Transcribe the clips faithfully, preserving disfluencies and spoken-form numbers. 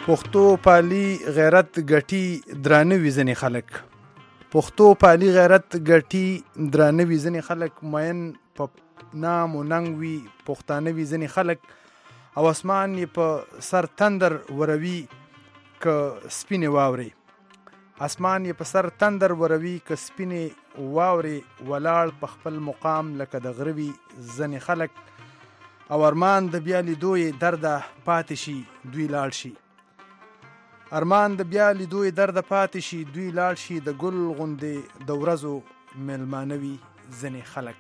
پښتو پالي غیرت ګټي درانه وي ځینې خلک. پښتو پالي غیرت ګټي درانه وي ځینې خلک. مین په نام و ننګ وي پښتانه وي ځینې خلک. او اسمان یې په سر تندر وروي که سپینې واورې. اسمان یې په سر تندر وروي که سپینې واورې. ولاړ په خپل مقام لکه د غره وي ځینې خلک. او ارمان د بیا لیدو یې درده پاتې شي دوی لاړ شي. ارمان د بیا لیدو یې درده پاتې شي دوی لاړ شي. د ګل غوندې د ورځو میلمانه وي ځینې خلک.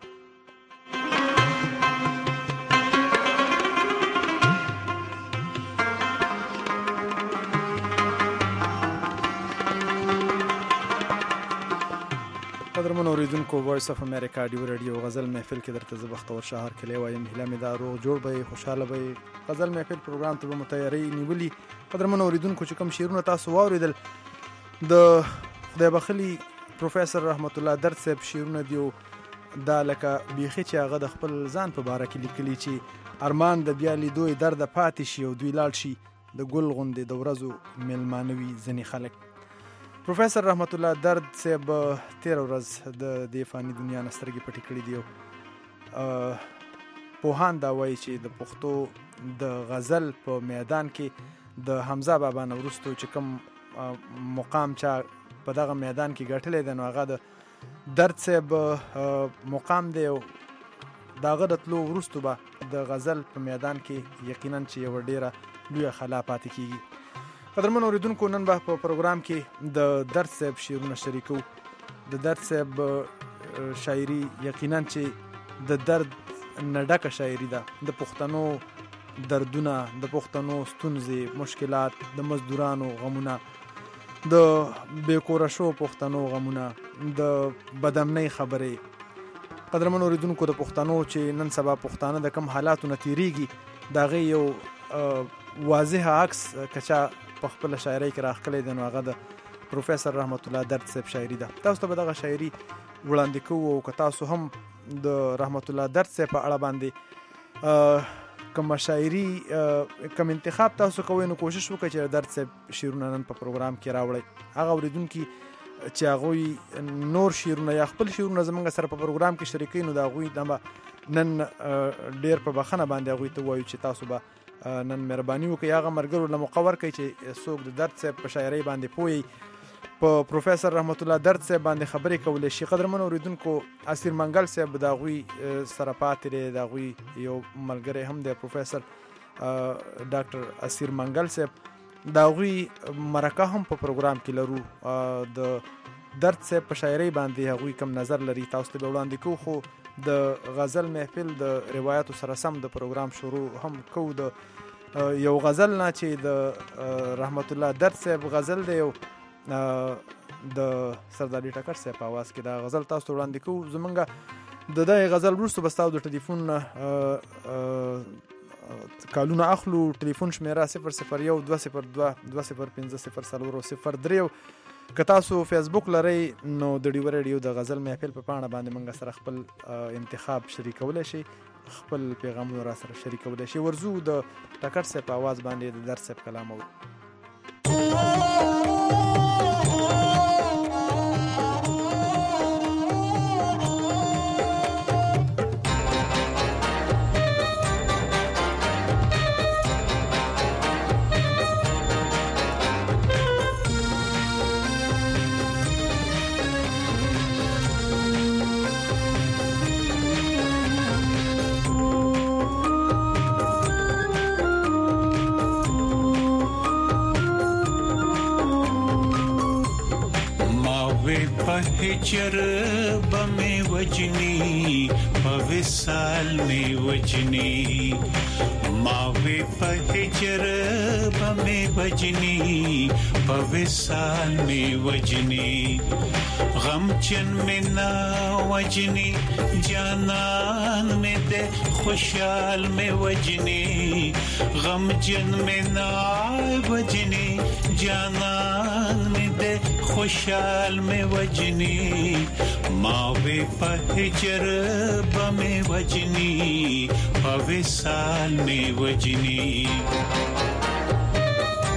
قدرمن اوریدونکو وایس اف امریکا ډیو رادیو غزل محفل کې درته زه بختور شهر کلی وایم. هیله مې دا روغ جوړ به خوشحاله به غزل محفل پروګرام ته به مو تیاری نیولي. قدرمن اوریدونکو چې کوم شعرونه تاسو واوریدل د خدای بخلي پروفیسور رحمت الله درد صاحب شعرونه دیو دا لکه بیخي چې هغه د خپل ځان په باره کې لیکلي چې ارمان د بیا لیدو یې درده پاتې شي او دوی لاړ شي. د ګل غوندې د ورځو میلمانه وي ځینې خلک. پروفیسور رحمت الله درد صاحب تیر ورځ د دې فانی دنیا نه سترګې پټې کړې دي. پوهان دا وایي چې د پښتو د غزل په میدان کې د حمزه بابا نه وروستو چې کوم مقام چا په دغه میدان کې ګټلی دی نو هغه د درد صاحب مقام دی. او د هغه د تلو وروستو به د غزل په میدان کې یقینا چې یوه ډېره لویه خلا پاتې کېږي. قدرمن اوریدونکو نن به په پروګرام کې د درد صاحب شعرونه شریکو. د درد صاحب شاعري یقینا چې د درد نه ډکه شاعري ده. د پښتنو دردونه، د پښتنو ستونزې، مشکلات، د مزدورانو غمونه، د بېکوره شو پښتنو غمونه، د بدامنۍ خبرې. قدرمن اوریدونکو د پښتنو چې نن سبا پښتانه د کم حالاتو نه تېرېږي د هغې یو واضح عکس که چا په خپله شاعرۍ کې راښکلی دی نو هغه د پروفیسور رحمت الله درد صاحب شاعري ده. تاسو ته به دغه شاعري وړاندې کوو. او که تاسو هم د رحمت الله درد صاحب په اړه باندې کومه شاعري کوم انتخاب تاسو کوئ نو کوشش وکړئ چې درد صاحب شعرونه نن په پروګرام کې راوړئ. هغه اورېدونکي چې هغوی نور شعرونه یا خپل شعرونه زموږ سره په پروګرام کې شریکوي نو د هغوی دا به نن ډېر په بخښنه باندې هغوی ته ووایو چې تاسو به نن مهرباني وکړئ هغه ملګرو له موقع ورکړئ چې څوک د درد صاحب په شاعرۍ باندې پوهیږي په پروفیسور رحمت الله درد صاحب باندې خبرې کولی شي. قدرمن اوریدونکو اسیر منګل صاحب د هغوی سره پاتې دی. د هغوی یو ملګری هم دی پروفیسور ډاکټر اسیر منګل صاحب. د هغوی مرکه هم په پروګرام کې لرو. د درد صاحب په شاعرۍ باندې هغوی کم نظر لري تاسو ته به وړاندې کوو. خو د غزل محفل د روایاتو سره سم د پروګرام شروع هم کوو د یو غزل نه چې د رحمت الله درد صاحب غزل دی. یو د سردار ټکر صاحب په اواز کې دا غزل تاسو ته وړاندې کوو. زمونږ د دغې غزل وروسته به ستاسو د ټلیفون کالونه اخلو. ټلیفون شمیره صفر صفر یو دوه صفر دوه دوه صفر پنځه صفر څلور صفر درې. که تاسو فیسبوک لرئ نو د ډیو ریډیو د غزل محفل په پاڼه باندې موږ سره خپل انتخاب شریکولی شئ، خپل پیغامونه را سره شریکولی شئ. ورځو د ټکر صاحب په اواز باندې د درد صاحب کلام اورو. هجر بمې وجني په وصال مې وجني ما وې په هجر بمې وجني په وصال مې وجني غم چن مې نا وجني جانان مې دې خوشحال مې وجني غم چن مې نا وجني جانان مې دې خوشحال میں وجنی ماوے پہجر بمیں وجنی پوے سال میں وجنی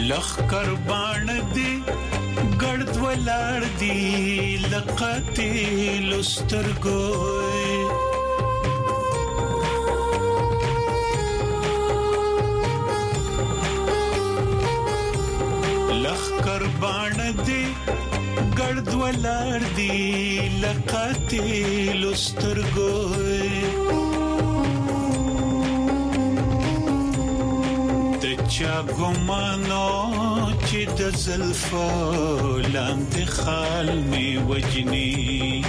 لخر باڼ دی ګړد ولاړ دی لقته لسترګوي لخر باڼ دی ګړد ولاړ دی لقته لسترګوي چا ګمانو چې د زلفو لاندې خال می وجني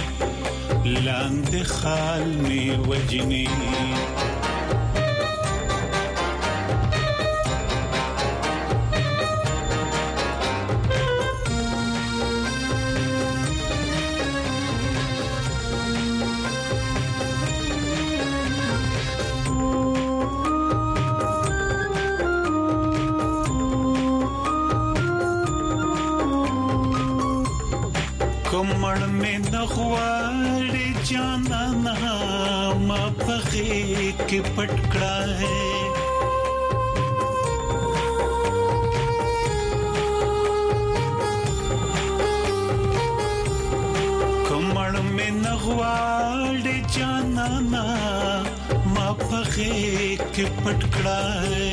لاندې خال می وجني کمړ مې نغواړي جانانا ما پخې کې پټ کړای کمړ مې نغواړي جانانا ما پخې کې پټ کړای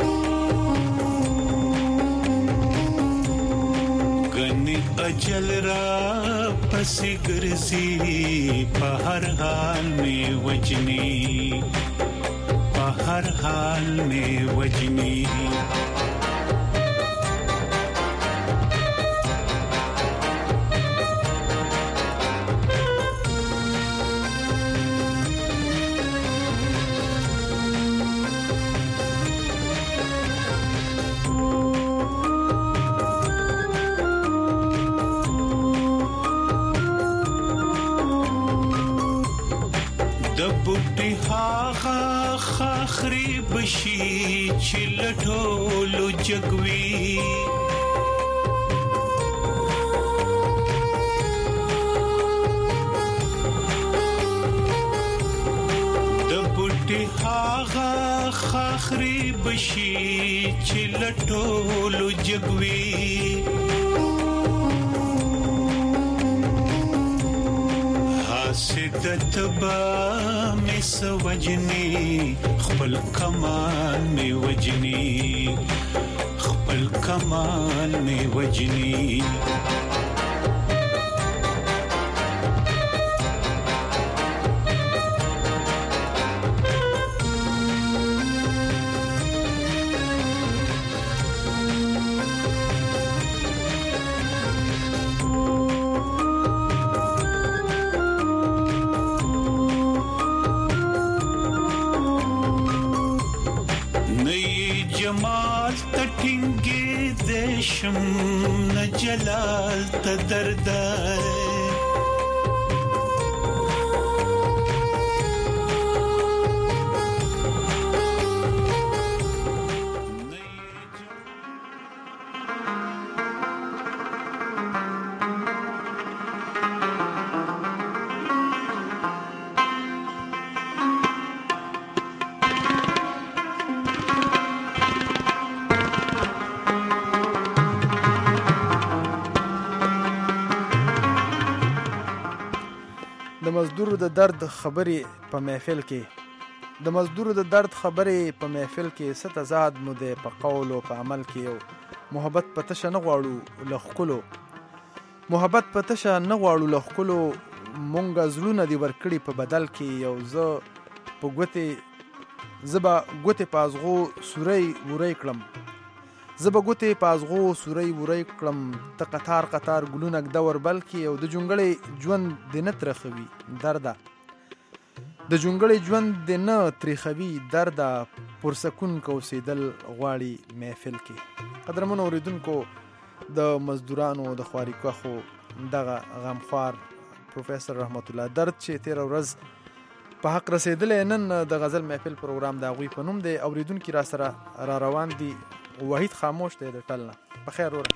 اجل را پسې ګرځي په هر حال می وجني په هر حال می وجني بوټي هاغه خاخري بشي چې لټولو جګوي د بوټي هاغه خاخري بشي چې لټولو جګوي حسدت با می سوجنی خپل کمال می وجنی خپل کمال می وجنی جمال تټینګې دیشم نه جلال ته دردای د مزدور د درد خبرې په محفل کې د مزدور د درد خبرې په محفل کې ست آزاد مو ده په قول او په عمل کې یو محبت پته شنه غواړو لخکلو محبت پته شنه غواړو لخکلو مونږ زلون دی ورکړي په بدل کې یو ز په ګوته زبا ګوته پازغو سوري وري کړم زبا ګوته پازغو سوري وري کړم ته قطار قطار ګلونک دور بلکې یو د جونګړې ژوند دینه ترخوي دردا د جونګړې ژوند دینه ترخوي دردا پرسکون کو سیدل غواړي محفل کې قدرمن اوریدونکو د مزدورانو د خواري کوخو دغه غمخوار پروفیسور رحمت الله درد چې تیر ورځ په حق رسیدلې نن د غزل محفل پروګرام دا غوي په نوم دی اوریدونکو را سره را روان دي وحید خاموش دی د ټلنه په خیر وره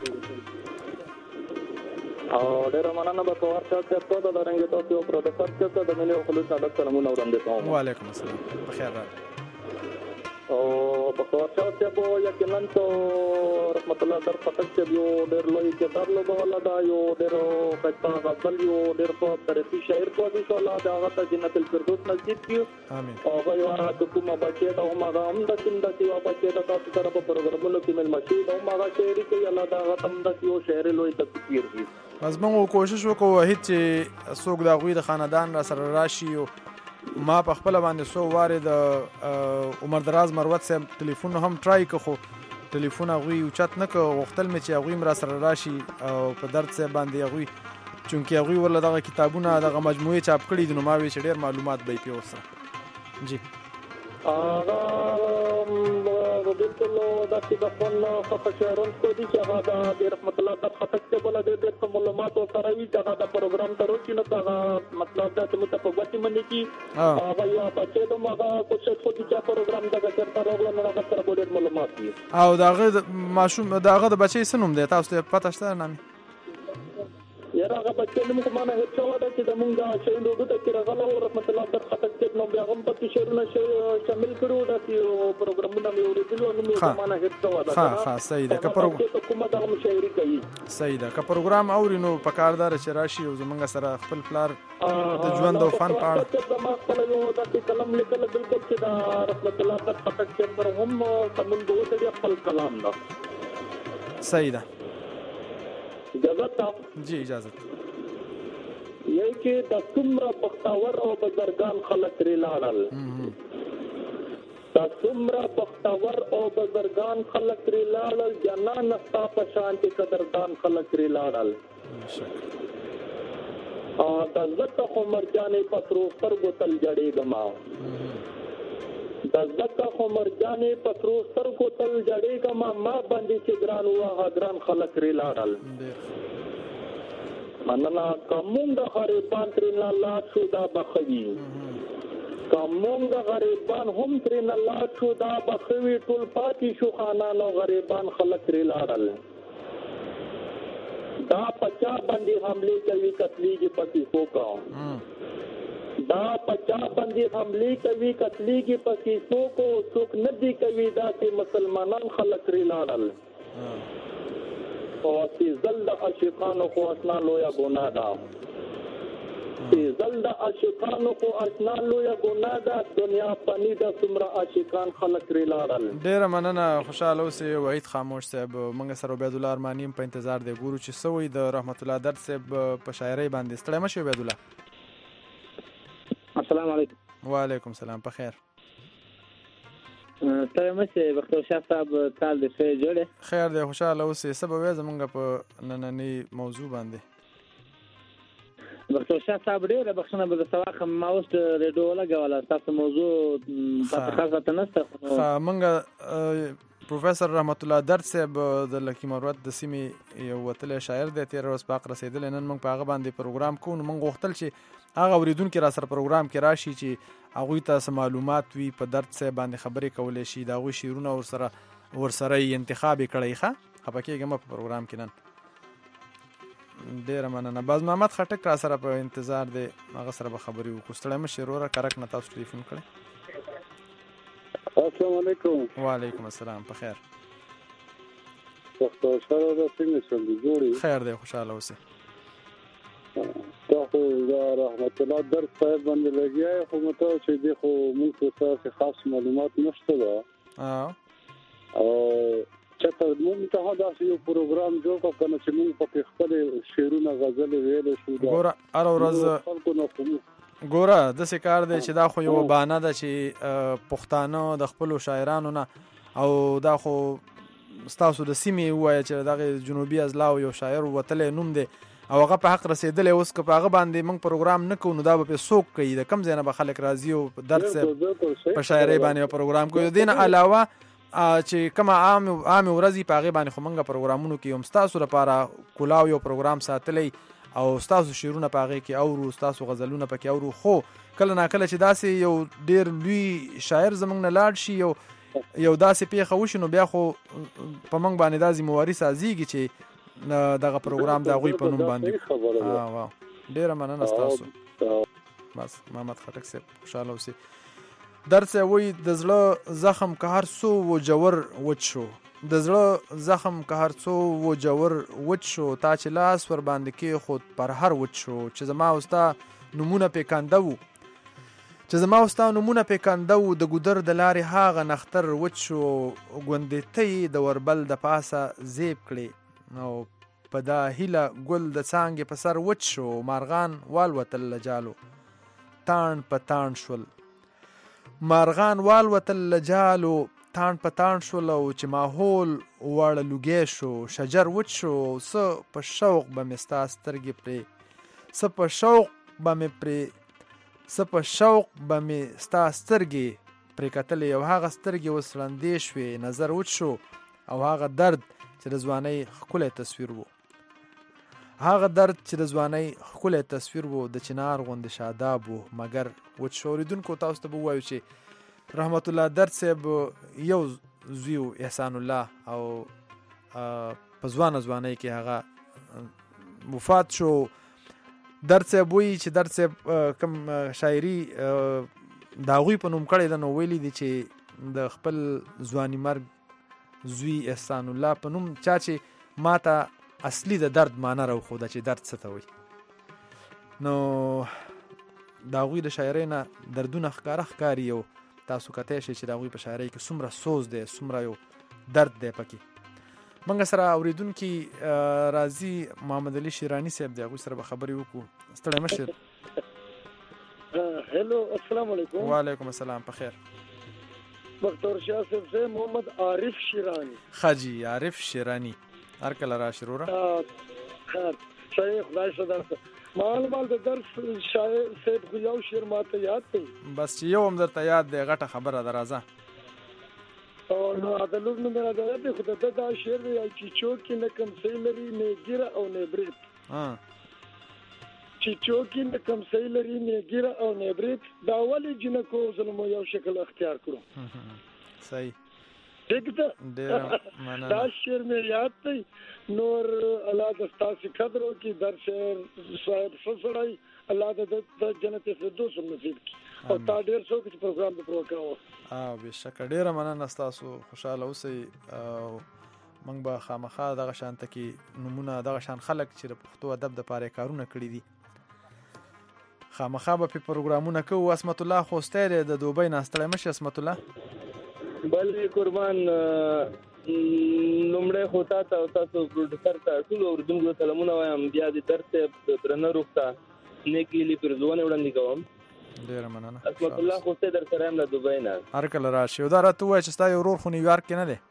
او ډیر مننه به کوم چې تاسو د رنګ تاسو او پروفیسور چې د ملي خلوص عادت سلامونه وړاندې کوم. وعلیکم السلام په خیر راغلی. او بختور شاه صاحب یقینا رحمت الله در خطک صاحب یو ډېر لوی کتاب لوبوله دا یو ډېر ښایسته غزل یو ډېر ښه تاریخي شاعر په دې شو الله د هغه ته جنت الفردوس نصیب کړي امين او هغه یو هغه کومه بچی دا هم هغه هم د سیم د سیوا بچی دا تاسو سره په پروګرامونو کې مل مشي دا هم هغه شاعري کوي الله دا هغه هم د یو شاعر لوی تفسیر دي بس موږ کوشش وکړو وحید چې څوک د هغوی د خاندان را سره راشي او ما په خپل باندې سو واره د عمر دراز مروت صاحب ټلیفون هم ټرای کړو ټلیفون هغوی اوچت نه کړ غوښتل مې چې هغوی م را سره راشي او په درد صاحب باندې هغوی چونکې هغوی ورله دغه کتابونه دغه مجموعې چاپ کړي دي نو ما وی چې ډېر معلومات به یې پرې ورسره جی هغه بالکل داسې د خپل ښه شاعران کو دي چې هغه د رحمت الله د خطک صاحب له ډېر ډېر معلومات ورسره وي چې هغه د پروګرام ته روشي نو هغه مطلب دا چې موږ په ګوتې باندې کې هغه یو بچی د هغه کوشش کوي چې پروګرام دغه چېرته راغله نو هغه سره ډېر معلومات دي او د هغه ماشوم د هغه د بچی څه نوم دی تاسو ته پته شته نامې یاره هغه بچی نوم خو مانه هېڅ شوی ده چې زمونږ د شعر لوګو ته چې راغلی و رحمت الله در خطک صاحب نو بیا هم پکې شعرونه شامل کړي وو داسې پروګرامونه مې اورېدلي وو نوم یې مانه هېڅ شوی ده ښه ښه صحیح ده که پروګرام کومه دغه مشاعري کوي صحیح ده که پروګرام اوري نو پکار ده چې راشي او زمونږ سره خپل پلار د ژوند او فن په اړه زما خپل یو داسې کلم لیکل بالکل چې د رحمت الله در خطک صاحب سره هم سمون به وتړي خپل کلام ده صحیح ده اجازه جی اجازه یی چې د څومره بختور او بزرګان خلک لري لاړل د څومره بختور او بزرګان خلک لري لاړل جنان ستا په شان کې قدردان خلک لري لاړل ا د زکه عمر جانې پترو پر بوتل جړېګما د زکه عمر جانې پترو سر بوتل جړېګما ما باندې چې ګران واه ګران خلک لري لاړل مننا کومنګ غریبان ترنا لا شو دا بخوي کومنګ غریبان هم ترنا لا شو دا بخوي ټول پاتې شو خانانو غریبان خلک لري لاړل دا پچا باندې حمله کوي قتلېږي پکې سوکا دا پچا باندې حمله کوي قتلېږي پکې سوکو څوک نه دی کوي دا چې مسلمانان خلک لري لاړل او چې زل د عاشقانو خو اسنا لویا ګناه ده چې زل د عاشقانو خو اسنا لویا ګناه ده دنیا پنی د څومره عاشقان خلک لري لاړل ډېره مننه خوشحاله اوسئ وحید خاموش صاحب موږ سره عبید الله ارماني په انتظار دی ګورو چې څه وایي د رحمت الله درد صاحب په شاعرۍ باندې ستړی مه شئ عبید الله السلام علیکم وعلیکم السلام په خیر ستړی مه شئ بختور شاه صاحب کال دې ښه جوړې خیر دی خوشحاله اوسئ څه به وایې زموږ په نننۍ موضوع باندې بختور شاه صاحب ډېره بخښنه به درته واخلم ما اوس ریډیو ولګوله ستاسو موضوع تاسو خاص راته نشته ښه موږ پروفیسر رحمت الله درد صاحب د لکي مروت د سیمې یو وتلی شاعر دی تېره ورځ په حق رسېدلی نن موږ په هغه باندې پروګرام کوو نو موږ غوښتل چې هغه اورېدونکي را سره پروګرام کې راشي چې هغوی ته څه معلومات وي په درد صاحب باندې خبرې کولی شي د هغوی شعرونه ورسره ورسره یې انتخاب یې کړی ښه خفه کېږه مه په پروګرام کې نن ډېره مننه باز محمد خټک را سره په انتظار دی هغه سره به خبرې وکړو ستړی مه شئ وروره کرک نه تاسو ټلیفون کړی السلام علیکم وعلیکم السلام په خیر بختور شاه صاحب څنګه شول جوړې خیر دی خوشحاله اوسئ تا خو دا رحمت الله درد صاحب باندې لګیا خو مته چې دی خو موږ څه خاص معلومات نشته دا او چته موږ ته دا یو پروګرام جوړ کړو کنه چې موږ په خپل شعرونه غزل ویل شو دا ګوره هر ورځ ګوره داسې کار دی چې دا خو یو بهانه ده چې پښتانه د خپلو شاعرانو نه او دا خو ستاسو د سیمې ووایه چې دغه جنوبي اضلاعو یو شاعر وتلی نوم دی او هغه په حق رسېدلی اوس که په هغه باندې موږ پروګرام نه کوو نو دا به پرې څوک کوي د کوم ځای نه به خلک راځي او درد صاحب په شاعرۍ باندې به پروګرام کوي د دې نه علاوه چې کومه عامې ورځې په هغې باندې خو موږ پروګرامونو کې هم ستاسو لپاره کلاو یو پروګرام ساتلی او ستاسو شعرونه په هغې کې اورو ستاسو غزلونه پکې اورو خو کله ناکله چې داسې یو ډېر لوی شاعر زموږ نه لاړ شي یو یو داسې پیښه وشي نو بیا خو په موږ باندې دا ذمهواري سازېږي چې دغه پروګرام د هغوی په نوم باندې ډېره مننه ستاسو بس محمد خټک صاحب خوشحاله اوسئ درد صاحب وایي د زړه زخم که هر څو و جوور وچ شو، د زړه زخم که هر څو و جوور وچ شو، تا چې لاس ور باندې کېښود پر هر وچ شو، چې زما او ستا نومونه پې کنده وو چې زما او ستا نومونه پې کنده وو، د ګودر د لارې هاغه نختر وچ شو، ګوندې ته یې د وربل د پاسه زیب کړې، او په دا هیله ګل د څانګې په سر وچ شو، مارغان والوتل له جالو تاڼ په تاڼ شول، مارغان والوتل له جالو تاڼ په تاڼ شول، او چې ماحول واړه لوګی شو، شجر وچ شو، څه په شوق به مې ستا سترګې پرې څه په شوق به مې پرې څه په شوق به مې ستا سترګې پرې کتلې، او هغه سترګې اوس ړندې شوې، نظر وچ شو، او هغه درد چې د ځوانۍ ښکلی تصویر و هغه درد چې د ځوانۍ ښکلی تصویر و د چنار غوندې شاداب و مګر وچ شو. اورېدونکو تاسو ته به ووایو چې رحمت الله درد صاحب یو زوی و احسان الله، او په ځوانه ځوانۍ کې هغه وفات شو. درد صاحب وایي چې درد صاحب کوم شاعري د هغوی په نوم کړی ده، نو ویلي دي چې د خپل ځواني مرګ زوی احسان الله په نوم چا چې ما ته اصلي د درد معنی راوښوده چې درد څه ته وایي، نو د هغوی د شاعرۍ نه دردونه ښکاره ښکاري، او تاسو کتی شئ چې د هغوی په شاعرۍ کې څومره سوز دی، څومره یو درد دی پکې. موږ سره اورېدونکي راځي محمد علي شیراني صاحب دی، هغوی سره به خبرې وکړو. ستړی مه شئ. هلو السلام علیکم. وعلیکم السلام، په خیر. بختور شاه صاحب سے محمد عارف شیرانی. خاجي عارف شیرانی، هر کله راشي وروره. صحیح، خدای صدر مال مال د درس شاعر صاحب خو یو شعر ماته یاد دی، بس چې یو هم درته یاد دی غټه خبره ده، راځه. او نو د لوګ نو نه ده د خدای د دا شعر دی چې چوکي نه کم سي لري نه ګیره او نه بریت، ها چې چوکي نه کم سي لري نه ګیره او نه بریت، دا ولې جنکو ظلم یو شکل اختیار کړو. صحیح، ٹھیک ده. دا شعر مې یاد دی. نور الله د ستاسو قدر وکړي، در شعر صاحب سړی الله د جنت فردوس نصیب کړي، او تا ډېر څوک چې پروګرام د پروګرام اه بېشکه ډېره مننه ستاسو، خوشحاله اوسئ. او موږ به خامخا دغه شانته کې نومونه دغه شان خلک چې د پښتو ادب دپاره کارونه کړي دي خامخا به پې پروګرامونه کوو. عصمت الله خوستی دی د دوبۍ نه، ستړی مه شي عصمت الله. بلې قربان لومړی خو تا ته او تاسو پروډوسر ته ټولو اورېدونکو ته سلامونه وایم، بیا د درد صاحب د درنه روح ته نیکې هیلې پرزونې وړاندې کوم. ډېره مننه. عصمت الله خوستی در سره یم له دوبۍ نه. هر کله راشي. او دا راته ووایه چې ستا یو ورور خو نیویارک کې نه دی؟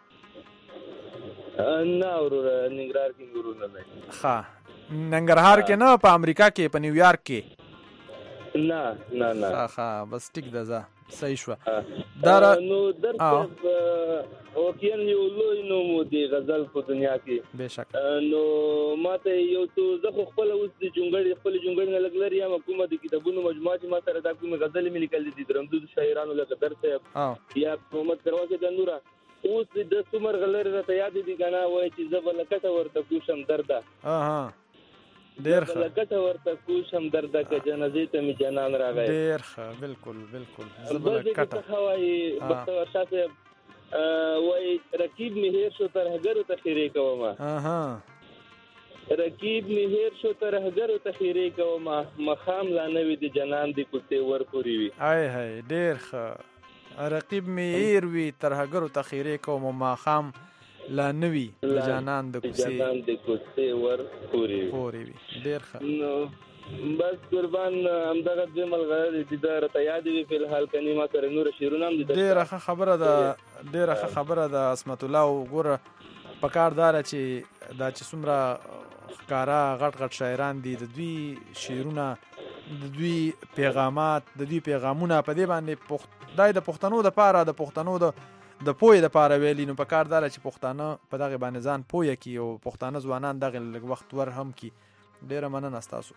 نه وروره، ننګرهار کې ورور نه دی. ښه، ننګرهار کې نه، په امریکا کې په نیویارک کې؟ نه نه نه. ښه ښه، بس ټیک ده، ځه صحیح شوه. نو درد صاحب واقعا یو لوی نوم و د غزل په دنیا کې، بېشکه. نو ما ته یو څو زه خو خپله اوس د جونګړې خپلې جونګړې نه لږ لرې یم، کومه د کتابونو مجموعه چې ما سره دا کومې غزلې مې لیکلې دي د رمدودو شاعرانو لکه درد صاحب یا محمد کروان صاحب د نوره، اوس د څو مرغلرې راته یادې دي که نه، وایي چې زه به لکټه ورته کوشم درده، ډېر ښه، لکټه ورته کوشم درده که جنازې ته مې جانان راغی. ډېر ښه، بالکل بالکل. زه به لکټه څه وایي بختور شاه صاحب وایي رقیب مې هېر شو ترهګرو ته خیرې کومه، رقیب مې هېر شو ترهګرو ته خیرې کومه، مخام لا نه وي د جنان د کوڅې ور پورې وي. ای هی ډېر ښه. رقیب مې هېر وي ترهګرو ته خیرې کومه، ماښام لا نه وي د جانان د کوڅې ور پورې وي. ډېر ښه. نو بس قربان همدغه دوی ملغلرې دي دا راته یادې وي، فلحال کني ما سره نوره شعرونه هم دي. ډېره ښه خبره ده، ډېره ښه خبره ده عصمت الله. وګوره پکار دا ده چې دا چې څومره ښکاره غټ غټ شاعران دي، د دوی شعرونه، د دوی پیغامات، د دوی پیغامونه په دې باندې دا د پښتنو دپاره، د پښتنو د د پوهې دپاره ویلي، نو پکار دا ده چې پښتانه په دغې باندې ځان پوهه کړي او پښتانه ځوانان دغې لږ وخت ور هم کړي. ډېره مننه ستاسو.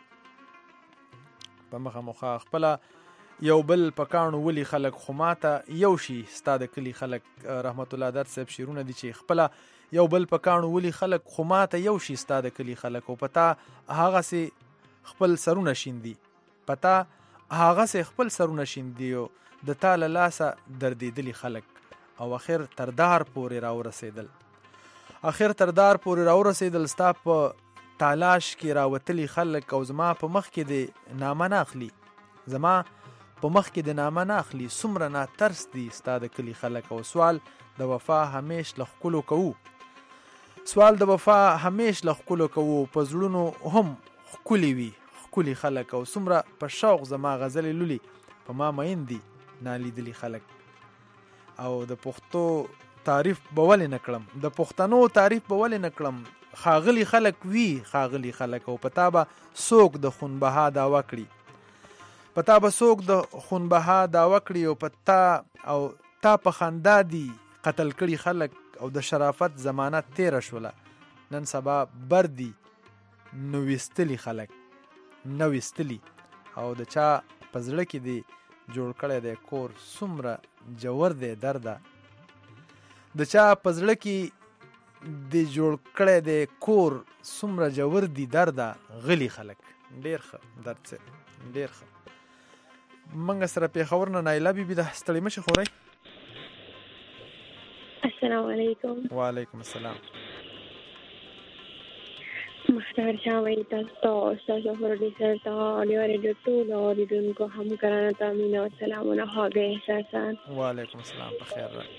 په مخه مخه خپله یو بل په کاڼو ولي خلک، خو ماته یو شي ستا د کلي خلک. رحمت الله درد صاحب شعرونه دي چې خپله یو بل په کاڼو ولي خلک، خو ماته یو شي ستا د کلي خلک، او په تا هغسې خپل سرونه شیندي، په تا هغسې خپل سرونه شیندي، او د تا له لاسه دردېدلي خلک او اخر تر دار پورې راورسېدل اخر تر دار پورې راورسېدل ستا په تالاش کې راوتلي خلک او زما په مخ کې د نامه نه اخلي زما په مخ کې د نامه نه اخلي څومره ناترس دي ستا د کلي خلک او سوال د وفا همیش له ښکلو کوو سوال د وفا همیش له ښکلو کوو په زړونو هم ښکلي وي ښکلي خلک او څومره په شوق زما غزلې لولي په ما مین دي نالیدلي خلک او د پښتو تعریف به ولې نه کړم د پښتنو تعریف به ولې نه کړم ښاغلي خلک وي ښاغلي خلک او په تا به څوک د خونبها دعوه کړي په تا به څوک د خونبها دعوه کړي او په تا او تا په خندا دي قتل کړي خلک او د شرافت زمانه تیره شوله نن سبا بردي نو ویستلي خلک نو ویستلي او د چا په زړه کې دی جوړ کړی دی کور څومره جوور دی درده د چا په زړه کې دی جوړ کړی دی کور څومره جوور دی درده غلي خلک ډېر ښه درد څه ډېر ښه منګه سره پېښور نه نایله بیبي ده ستړې مه شي خورئ السلام علیکم وعلیکم السلام مختار شاه وایي تاسو ته ستاسو پروډیوسر ته اډیو ریډیو ټولو اوریدونکو همکارانو ته مینه او سلامونه خواږه احساسات وعلیکم السلام په خیر را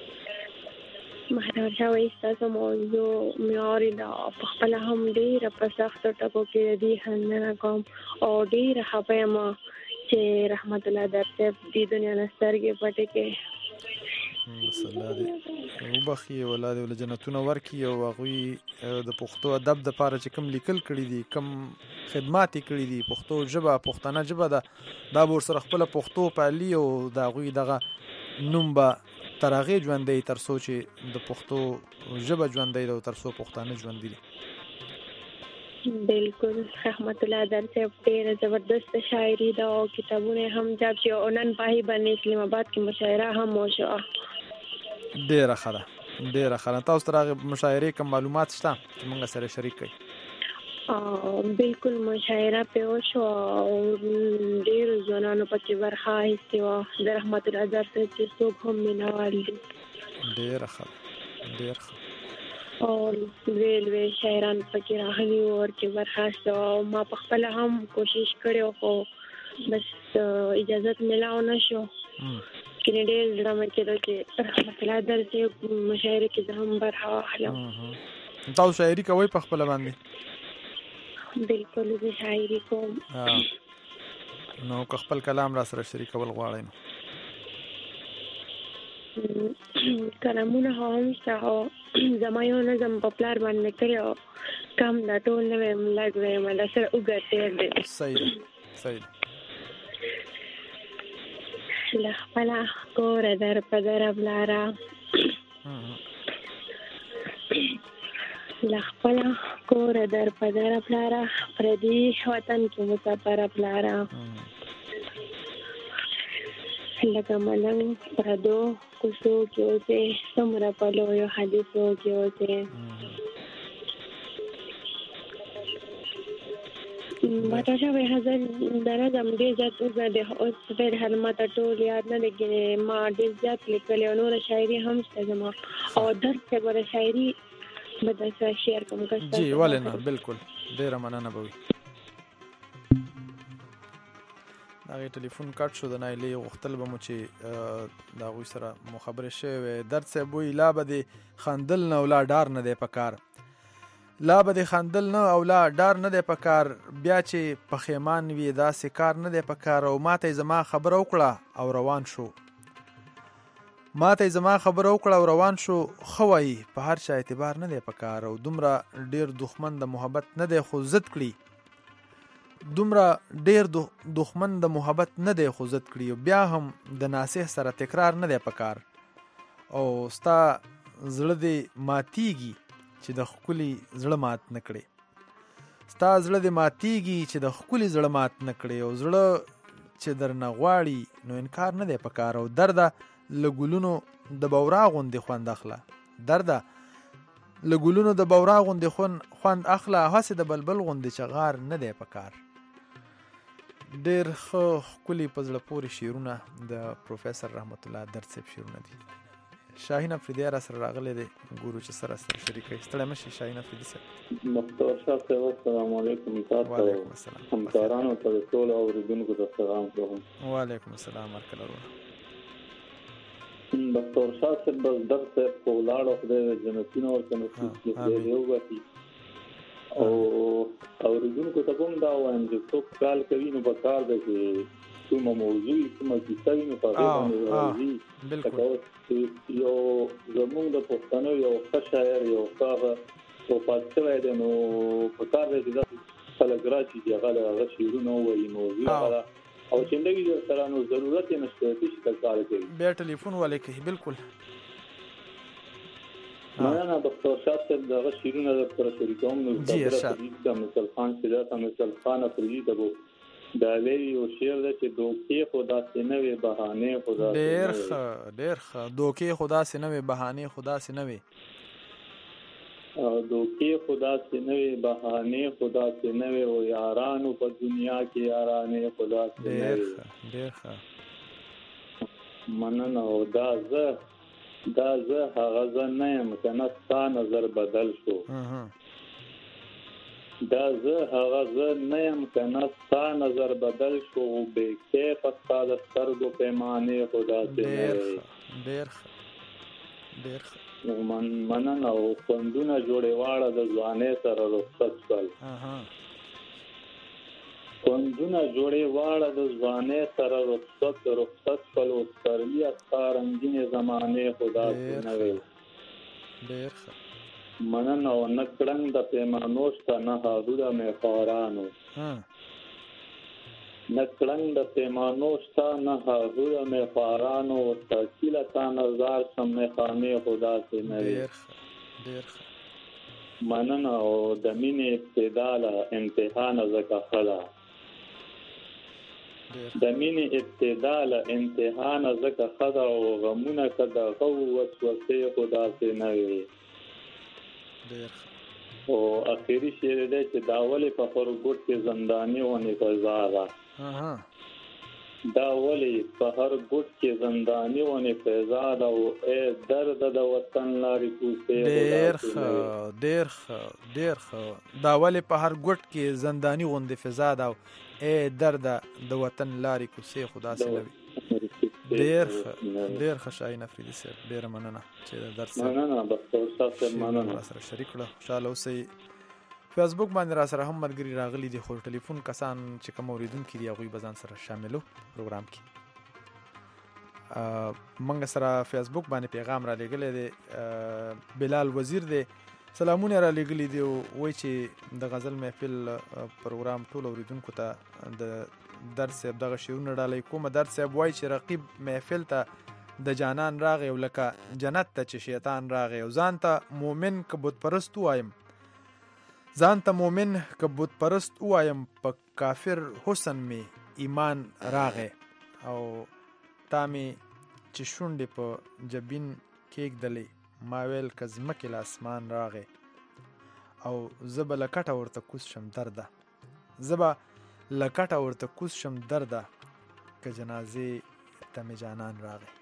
مختار شاه وایي ستاسو موضوع مې اورېده په خپله هم ډېره په سختو ټکو کې د دې خندنه کوم او ډېره خفه یم چې رحمت الله در صاحب دې دنیا نه سترګې پټې کړې الله دې وبخي او الله دې ول جنتونه ورکړي او هغوی د پښتو ادب دپاره چې کوم لیکل کړي دي کوم خدمات یې کړي دي پښتو ژبه پښتنه ژبه ده دا به ورسره خپله پښتو پالي او د هغوی دغه نوم به تر هغې ژوندی تر څو چې د پښتو ژبه ژوندی ده او تر څو پښتانه ژوندي دي بالکل رحمت الله در صاحب ډېره زبردست شاعري ده او کتابونه هم چاپ شي او نن پاهي باندې اسلام آباد کې مشاعره هم وشوه ډېره ښه ده ډېره ښه ده تاسو ته هغې مشاعرې کوم معلومات شته چې موږ سره شریک کړئ بالکل مشاعره پرې وشوه او ډېرو ځوانانو پکې برخه اخیستې وه د رحمت الله در صاحب چې څوک هم مینوال دي ډېره ښه ده ډېر ښه او لوی لوی شاعران پکې راغلي وو ورکې برخه اخیسته او ما په خپله هم کوشش کړی خو بس اجازت میلاو نه شو کینې ډېر زړه مې کېدو چې رحمت الله در صاحب مشاعرې کې زه هم برخه واخلم تاسو شاعري کوئ په خپله باندې بالکل زه شاعري کوم نو که خپل کلام را سره شریکول غواړئ نو کلامونه هم شته او زما یو نظم په پلار باندې کړی او کم دا ټول نه ویم لږ ویم دا سره اوږد ډېر دی صحیح ده صحیح ده له خپله کوره در په در پلاره له خپله کوره در په در پلاره پردي وطن کې مسافره پلاره لکه ملنګ پردو کوڅو کې اوسې څومره په لویو حدیثو کې اوسې ماته شوی حضر د نظم ډېر زیات اوږده دی اوس فعل ما ته ټول یاد نه لګي ما ډېر زیات لیکلی او نوره شاعري هم شته زما او درس ته به د شاعري به درسره شیر کوم که جی ولې نه بالکل ډېره مننه به وي د هغې ټلیفون کټ شو د نایلې غوښتل به مو چې د هغوی سره مو خبرې شوې وې درد صاحب وایي لا به دې خندل نه او لا ډار نه دی په کار لا به دې خندل نه او لا ډار نه دی په کار بیا چې پښیمان وي داسې کار نه دی په کار او ما ته یې زما خبره وکړه او روان شو ما ته یې زما خبره وکړه او روان شو ښه وایي په هر چا اعتبار نه دی په کار او دومره ډېر دښمن د محبت نه دی خو ضد کړي دومره ډېر دښمن د محبت نه دی خو ضد کړي بیا هم د ناصح سره تکرار نه دی په کار او ستا زړه دې ماتیږي چې د ښکلي زړه مات نه کړې ستا زړه دې ماتیږي چې د ښکلي زړه مات نه کړې او زړه چې درنه غواړي نو انکار نه دی په کار او درده له ګلونو د بورا غوندې خوند اخله درده له ګلونو د بورا غوندې خوند اخله هسې د بلبل غوندې چغار نه دی په کار ډېر ښه ښکلي په زړه پورې شعرونه د پروفیسر رحمت الله درد صاحب شعرونه دي. شاهین افریدی را سره راغلی دی، ګورو چې سره سره شریک کړي. ستړی مه شي شاهین افریدي صاحب. مختار شاه صاحب السلام علیکم. وعلیکم السلام. همکارانو ته د ټولو اوریدونکو ته سلام کوم. وعلیکم السلام ورکړه ورونه. مختار شاه صاحب بس درد صاحب په ولاړو خدای جنتونه ورته نصیب کړي دی وګورئ. او اوریدونکو ته کوم دا وایم چې څوک کال کوي نو په کار ده چې کومه موضوع کومه کیسه وي نو په هغې باندې راځي. یو زمونږ د پښتنو یو ښه شاعر یو ښه هغه وفات شوی دی نو په کار دی چې داسې خلک راشي چې هغه د هغه شعرونه ووایي موضوع هغه او چې نه وي درسره نو ضرورت یې نشته چې ته کار کوي بیا ټلیفون والے کوي. بالکل مننه ډاکټر شاه صاحب دغه شعرونه درسره شریکوم. نو جی ارشاد مثل خان سیدا مثل خان افریدي دغه دا وی یو شعر دی چې دوکې خدا سي نه وي بهانه خدا سي ډېر ښه ډېر ښه. دوکې خدا سي نه وي بهانه خدا سي نه وي. دوکې خدا سي نه وي بهانه خدا سي نه وي او یارانو په دنیا کې یارانه خدا سي نه وي. ډېر ښه ډېر ښه. مننه. او دا زه دا زه هغه زه نه یم که نه ستا نظر بدل شو. دا زه هغه زه نه یم که نه ستا نظر بدل شو بې کیفه ستا د سترګو پیمانې خو داسې نه وي. ډېر ښه ډېر ښه. مننه. او خوندونه جوړې واړه د ځوانۍ سره رخصت شول. خوندونه جوړې واړه د ځوانۍ سره رخصت رخصت شول او سپرلي ستا رنګینې زمانې خو داسې نه وي. ډېر ښه. مننه. او نه کړنګ د پیمانو شته نه هادوده میخوارانو. نه کړنګ د پیمانو شته نه هادوده میخوارانو تحصیله تا نظار شم میخانې خو داسې نه وي. ډېر ښه. مننه. او د مینې ابتدا له انتها نه ځکه ښه ده. د مینې ابتدا له انتها نه ځکه ښه ده او غمونه که د غو وسوسې خو داسې نه وي. او اخیری شعر دی چې دا ولې په خرګوټ کې زنداني ونې فضا ده. دا ولې په هر ګوټ کې زنداني ونې فضا ده او ای درد د وطن لارې کوڅې. ډېر ښه ډېر ښه ډېر ښه. دا ولې په هر ګوټ کې زنداني غوندې فضا ده او ای درد د وطن لارې کوڅې خو داسې نه وي. ډېر ښه ډېر ښه شاهین افریدي صاحب ډېره مننه چې د درس مننه ډاکټر صاحب مننه را سره شریک کړه. خوشحاله اوسئ. فیسبوک باندې را سره هم ملګري راغلي دي خو ټلیفون کسان چې کوم اوریدونکي دي هغوی به ځان سره شاملو پروګرام کې. موږ سره فیسبوک باندې پیغام را لېږلی دی. بلال وزیر دی سلامونه را لېږلي دي او وایي چې د غزل محفل پروګرام ټول اوریدونکو ته د درد صاحب دغه شعرونه ډالۍ کومه. درد صاحب وایي چې رقیب محفل ته د جانان راغی او لکه جنت ته چې شیطان راغی او ځان ته مومن که بت پرست وایم ځان ته مومن که بت پرست وایم په کافر حسن می ایمان راغی او تا می چې شونډې په جبین کېږدلې ما ویل که ځمکې له اسمان راغی او زه به له کټه ورته کوز شم درده زه به له کټه ورته کوز شم درده که جنازې ته مې جانان راغی.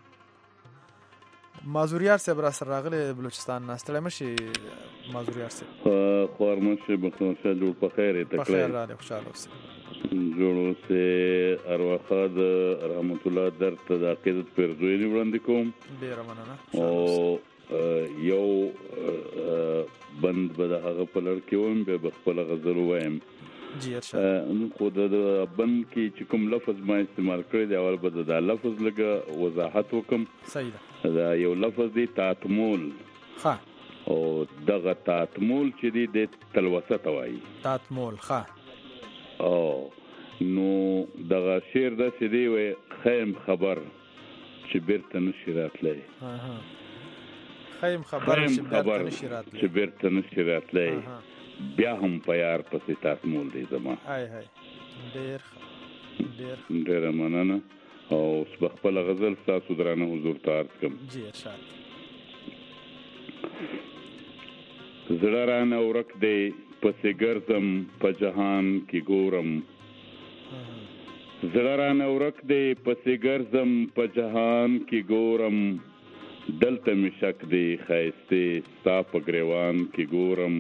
مازوریار صاحب را سره راغلی بلوچستان نه. ستړی مه شي مازوریار صاحب. خوار مه شي بخیر جوړ په خیر یې تکلی بخیر راغلی خوشحاله اوسئ جوړ اوسئ. ارواښه د رحمت الله درد ته د عقیدت پیرزوینې وړاندې کوم. ډېره مننه. او یو بند به د هغه په لړ کې ویم بیا به خپله غزل ووایم. جی ارشاد. خو د بند کې چې کوم لفظ ما استعمال کړی دی اول به د دا لفظ لږه وضاحت وکم. صحیح ده. دا یو لفظ دی تاتمول. ښه. او دغه تاتمول چې دی د تلوسه ته وایي. تاتمول ښه. او نو دغه شعر داسې دی وایي خیم خبر چې بیرته نشي راتلی. خیم خبر چې بیرته نشي راتلی. چې بیرته نشي راتلی بیا هم په یار پسې تاتمول دی زما. های های ډېر ښه ډېر ډېره مننه. او اوس به خپله غزل ستاسو درانه حضور ته عرض کړم. جی ارشاد. زړه رانه ورک دی پسې ګرځم په جهان کې ګورم زړه رانه ورک دی پسې ګرځم په جهان کې ګورم دلته مې شک دی ښایستې ستا په ګریوان کې ګورم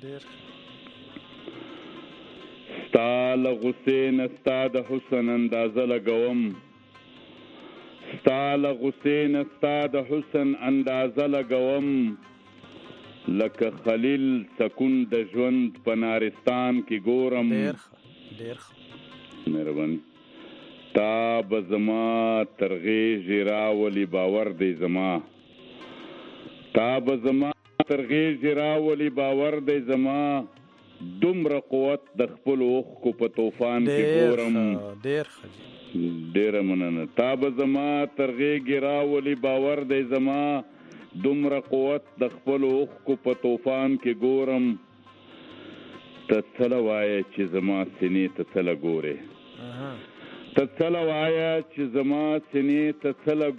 ستا له غصې نه ستا د حسن اندازه لګوم ستا له غصې نه ستا د حسن اندازه لګوم لکه خلیل سکون د ژوند په نارستان کې ګورم ډېر مهرباني تا به زما تر غېږې راولي باور دی زما تا به زما تر غېږې راولي باور دی زما دومره قوت د خپلو اوښکو په طوفان کې ګورم ډېره مننه تا به زما تر غېږې راولي باور دی زما دومره قوت د خپلو اوښکو په طوفان کې ګورم ته څه له وایه چې زما سینې ته څه له ګورې ته څه له وایه چې زما سینې ته څه له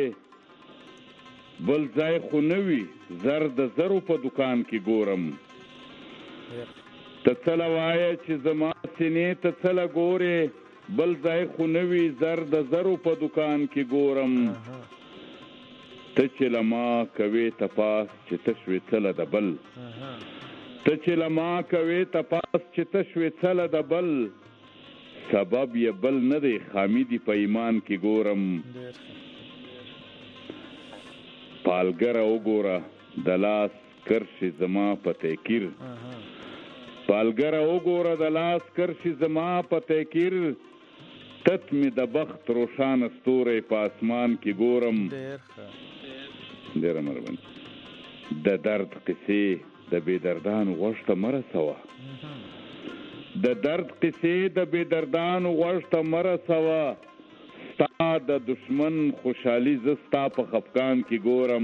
ګورې بل ځای خو نه وي زر د زرو په دکان کې ګورم ته څه له وایه چې زما سینې ته څه له ګورې بل ځای خو نه وي زر د زرو په دکان کې ګورم ته چې له ما کوې تپاس چې ته شوې څه له د بل ته چې له ما کوې تپاس چې ته شوې څه له د بل سبب یې بل نه دی خامي دي په ایمان کې ګورم پالګره وګوره د لاس کرشي زما په تکیر پالګره وګوره د لاس کرشي زما په تکیر تت مې د بخت روښانه ستوری په اسمان کې ګورم ډېره مهرباني د درد قصې د بې دردانو غوږ ته مه رسوه د درد قصې د بې دردانو غوږ ته مه رسوه ستا د دشمن خوشحالي زه ستا په خفګان کې ګورم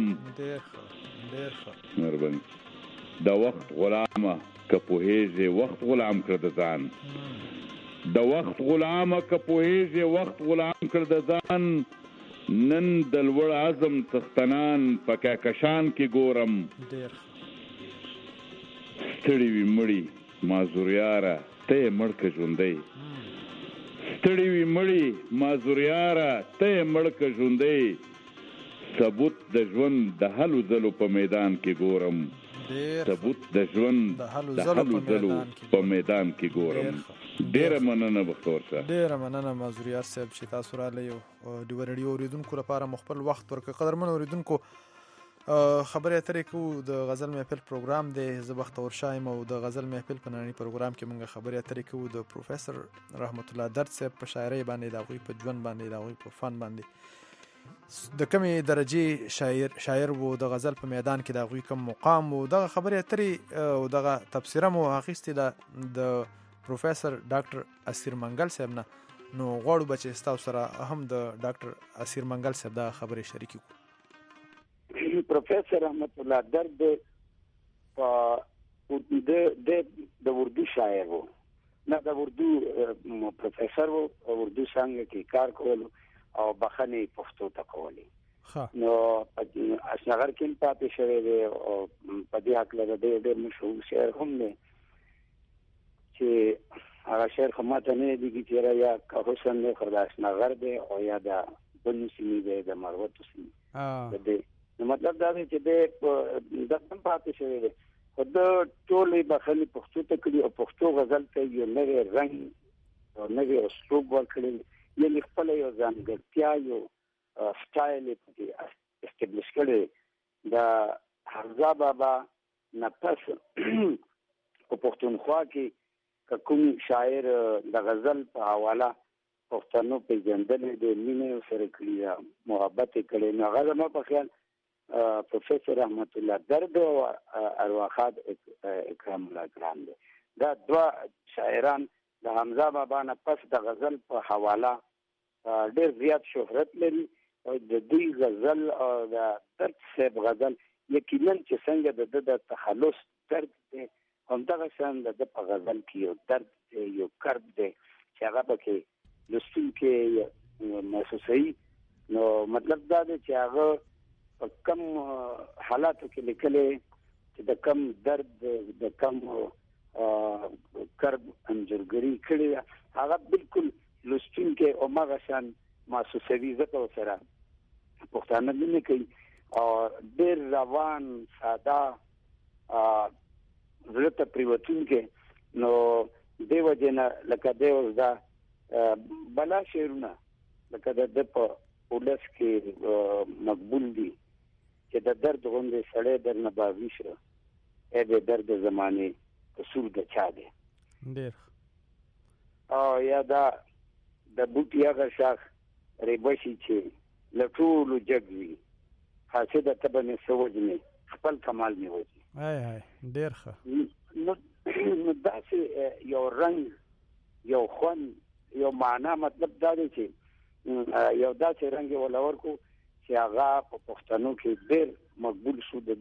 مهرباني د وخت غلامه که پوهېږې وخت غلام کړه د ځان د وخت غلامه که پوهېږې وخت غلام کړه د ځان نن د لوړ عزم څښتنان په کهکشان کې ګورم ستړي وي مړي معذوریاره ته یې مړ که ژوندی ستړي وي مړي معذوریاره ته یې مړ که ژوندی ثبوت د ژوند د هلو ځلو په میدان کې ګورم ثبوت د ژوند د هلو ځلو په میدان کې ګورم ډېره مننه بختور شه ډېره مننه معذوریار صاحب چې تاسو راغلی یو ډیوه رادیو اورېدونکو لپاره مو خپل وخت ورکړ قدرمن اورېدونکو خبرې اترې کوو د غزل محفل پروګرام دی زه بختور شاه یم او د غزل محفل په ننني پروګرام کې موږ خبرې اترې کوو د پروفیسر رحمت الله درد صاحب په شاعرۍ باندې د هغوی په ژوند باندې د هغوی په فن باندې د کمې درجې شاعر شاعر و د غزل په میدان کې د هغوی کم مقام و دغه خبرې اترې او دغه تبصره مو اخیستې ده د پروفیسر ډاکټر اسیر منګل صاحب نه نو غواړو به چې ستاسو سره هم د ډاکټر اسیر منګل صاحب دا خبرې شریکې کړو پروفیسر رحمت الله درد د اردو شاعر و نه د اردو پروفیسر و اردو څنګه کې کار کول او بخنې پښتو ته کولې نو اشنغر کې پاتې شوی دی او په دې هکله د ډېر مشهور شاعر هم دی چې هغه شعر خو ماته نه دی چې یا که حسن دی خو د اشنغر دی او یا د بنو سیمې دی د مروتو سیمې دی نو مطلب دا دی چې دی د هم پاتې شوی دی خو د ټولې بخنې پښتو ته کړي او پښتو غزل ته یو نوی رنګ او نوی اسلوب ورکړي یعنی خپل یو ځانګړتیا یو سټایل یې استبلیش کړی د حمزه بابا نه پس په پښتونخوا کې که کوم شاعر د غزل په حواله پښتنو پېژندلې د مینې سره کړي محبت کړي نو هغه زما په خیال پروفیسر رحمت الله درد او ارواخاد اکرام الله ګران دی دا دوه شاعران د حمزه بابا نه پس د غزل په حواله ډېر زیات شهرت لري او د دوی غزل او د درد صاحب غزل یقینا چې څنګه د د تخلص درد دی همدغه شان د په غزل کې یو درد دی یو کرب دی چې هغه پکې لوستونکي محسوسوي نو مطلب دا دی چې هغه په کم حالاتو کې لیکلی چې د کم درد د کم کرب انځورګري کړې هغه بالکل لوستونکي او مغشان محسوسوي زکه سره پښتانه نه کوي او ډېر روان ساده زړه ته پریوتونکي نو دیو جن لکه دیو دا بلا شعرونه لکه د په ولس کې مقبول دي چې د درد غوندې سړی در نه باوي شو اې د درد زمانه قصور د چا دی ډېر او یا دا د بوټي هغه شاخ ریبشي چې لټولو جګوي حاصل د تبنه سوجني خپل کمال می وځي هاي هاي ډېر ښه نو داسې یو رنگ یو خون یو معنا مطلب دا دی چې یو داسې رنگ ولور کو چې هغه په پښتنو کې ډېر مقبول شو د